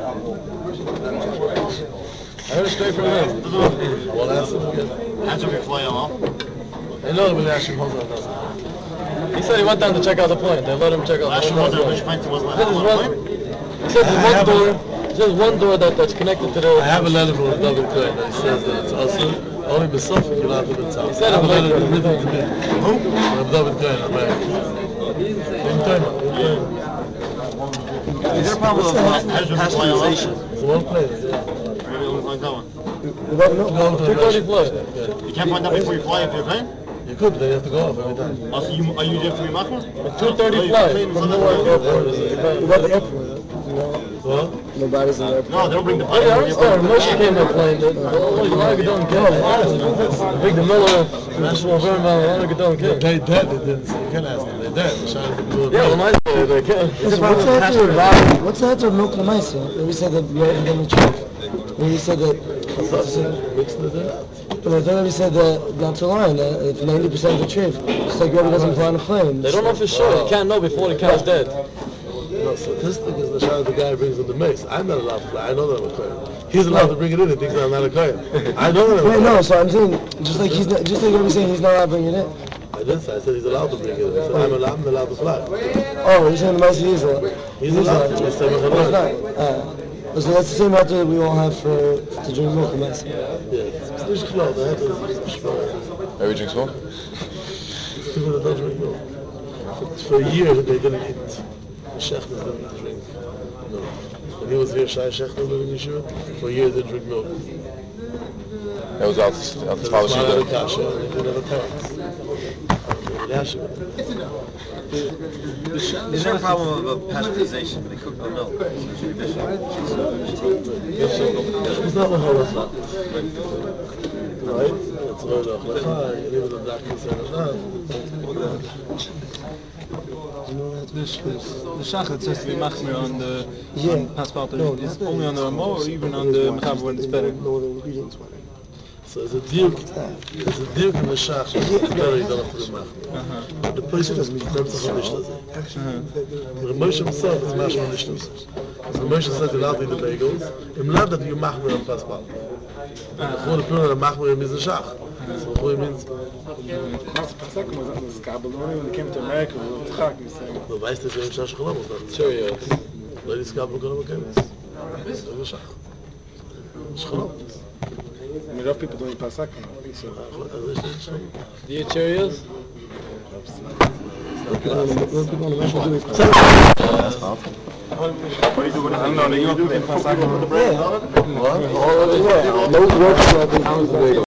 I heard it straight from him. Well, that's it again. That's what we fly alcohol. I know that we actually hold on that. He said he went down to check out the plane. They let him check out the Actually, whole was plane. it which He said there's one, he said there's one door, he said there's one door that, that's connected to the... I have a letter from David Cohen that says that it's also only besofik you're allowed to be tzal. He said I have a it letter was written to me. Who? From David Cohen, American. In Toyma, in Toyma. Is there a problem with pasteurization? It's one place, yeah. Maybe it looks like that one. Go to two thirty Russia. flight. Yeah. You can't find that before you fly if you're playing? You could, but then you have to go off every time. Also, you, are you there for your machma? two thirty flight from Newark Airport. About the airport. What? Nobody's in the airport. No, they don't bring the Oh plane. yeah, I understand. Moshe came in plane. Oh, you like it don't get it. Big the Miller, just one very man, I like it don't get it. They dead, they didn't say. You can't ask them. They're dead. They're trying to do it. Yeah, when I say it, they can. Listen, what's the answer of what's the answer of milk lemaisa? We said that we haven't done the truth. We said that. Mixing it in. But then we said that down to line that if ninety percent of the truth, it's like whoever doesn't fly on a plane. They don't know for sure. You can't know before the cow's dead. No, statistic is the shot the guy brings in the mace. I'm not allowed to fly. I know that I'm a kohen. He's allowed to bring it in and thinks that I'm not a kohen. I know that I'm a Wait, kohen. no. So I'm saying just like he's not, just like we're saying he's not allowed to bring it in. I didn't say. I said he's allowed to bring it in. I said I'm allowed, I'm allowed to fly. Oh, you're saying the Maisi is allowed. He's allowed to. He's saying But it's not. Uh, so that's the same answer that we all have for to drink milk and Maisi. Yeah. It's nicht klar. The head is schwer. Maybe drink smoke. People that don't drink milk. For years they didn't eat. Shechter didn't drink milk. When he was here, Shai Shechter living in Yeshiva, for years they didn't drink milk. That was out out the father's Father shit. Kasha, they didn't have a parents. Yeshiva. Is there a problem of pasteurization when they cook the milk? It's not a whole lot. Right? It's right off the high, and even the doctor said it now. The shachat says to be machmir on the Yeah. on passport. No, Is it only on the mo or even on the mechaber when it's better? No, the ingredients were. So it's a duke, it's a duke in the shach, it's better you don't have to be machmir. The person is becomes a chonish. The Moshe himself is mashma nishtos. So the Moshe said, you're allowed to eat the bagels. Im land that you machmir on passport. The Chol Pura and machmir is the shach. So Chol means, Pasek was on the Skabel. When they came to America, we were talking, we said, the weißt du, wie ein Shach Cholam ist das? Cheerios. Leute, es gab keine Bekenntnis. Das ist ein Shach. Das ist Cholam. I mean, a lot of people don't eat Pasek. So, Das ist nicht Cholam. do you eat Cheerios? Yeah. No work.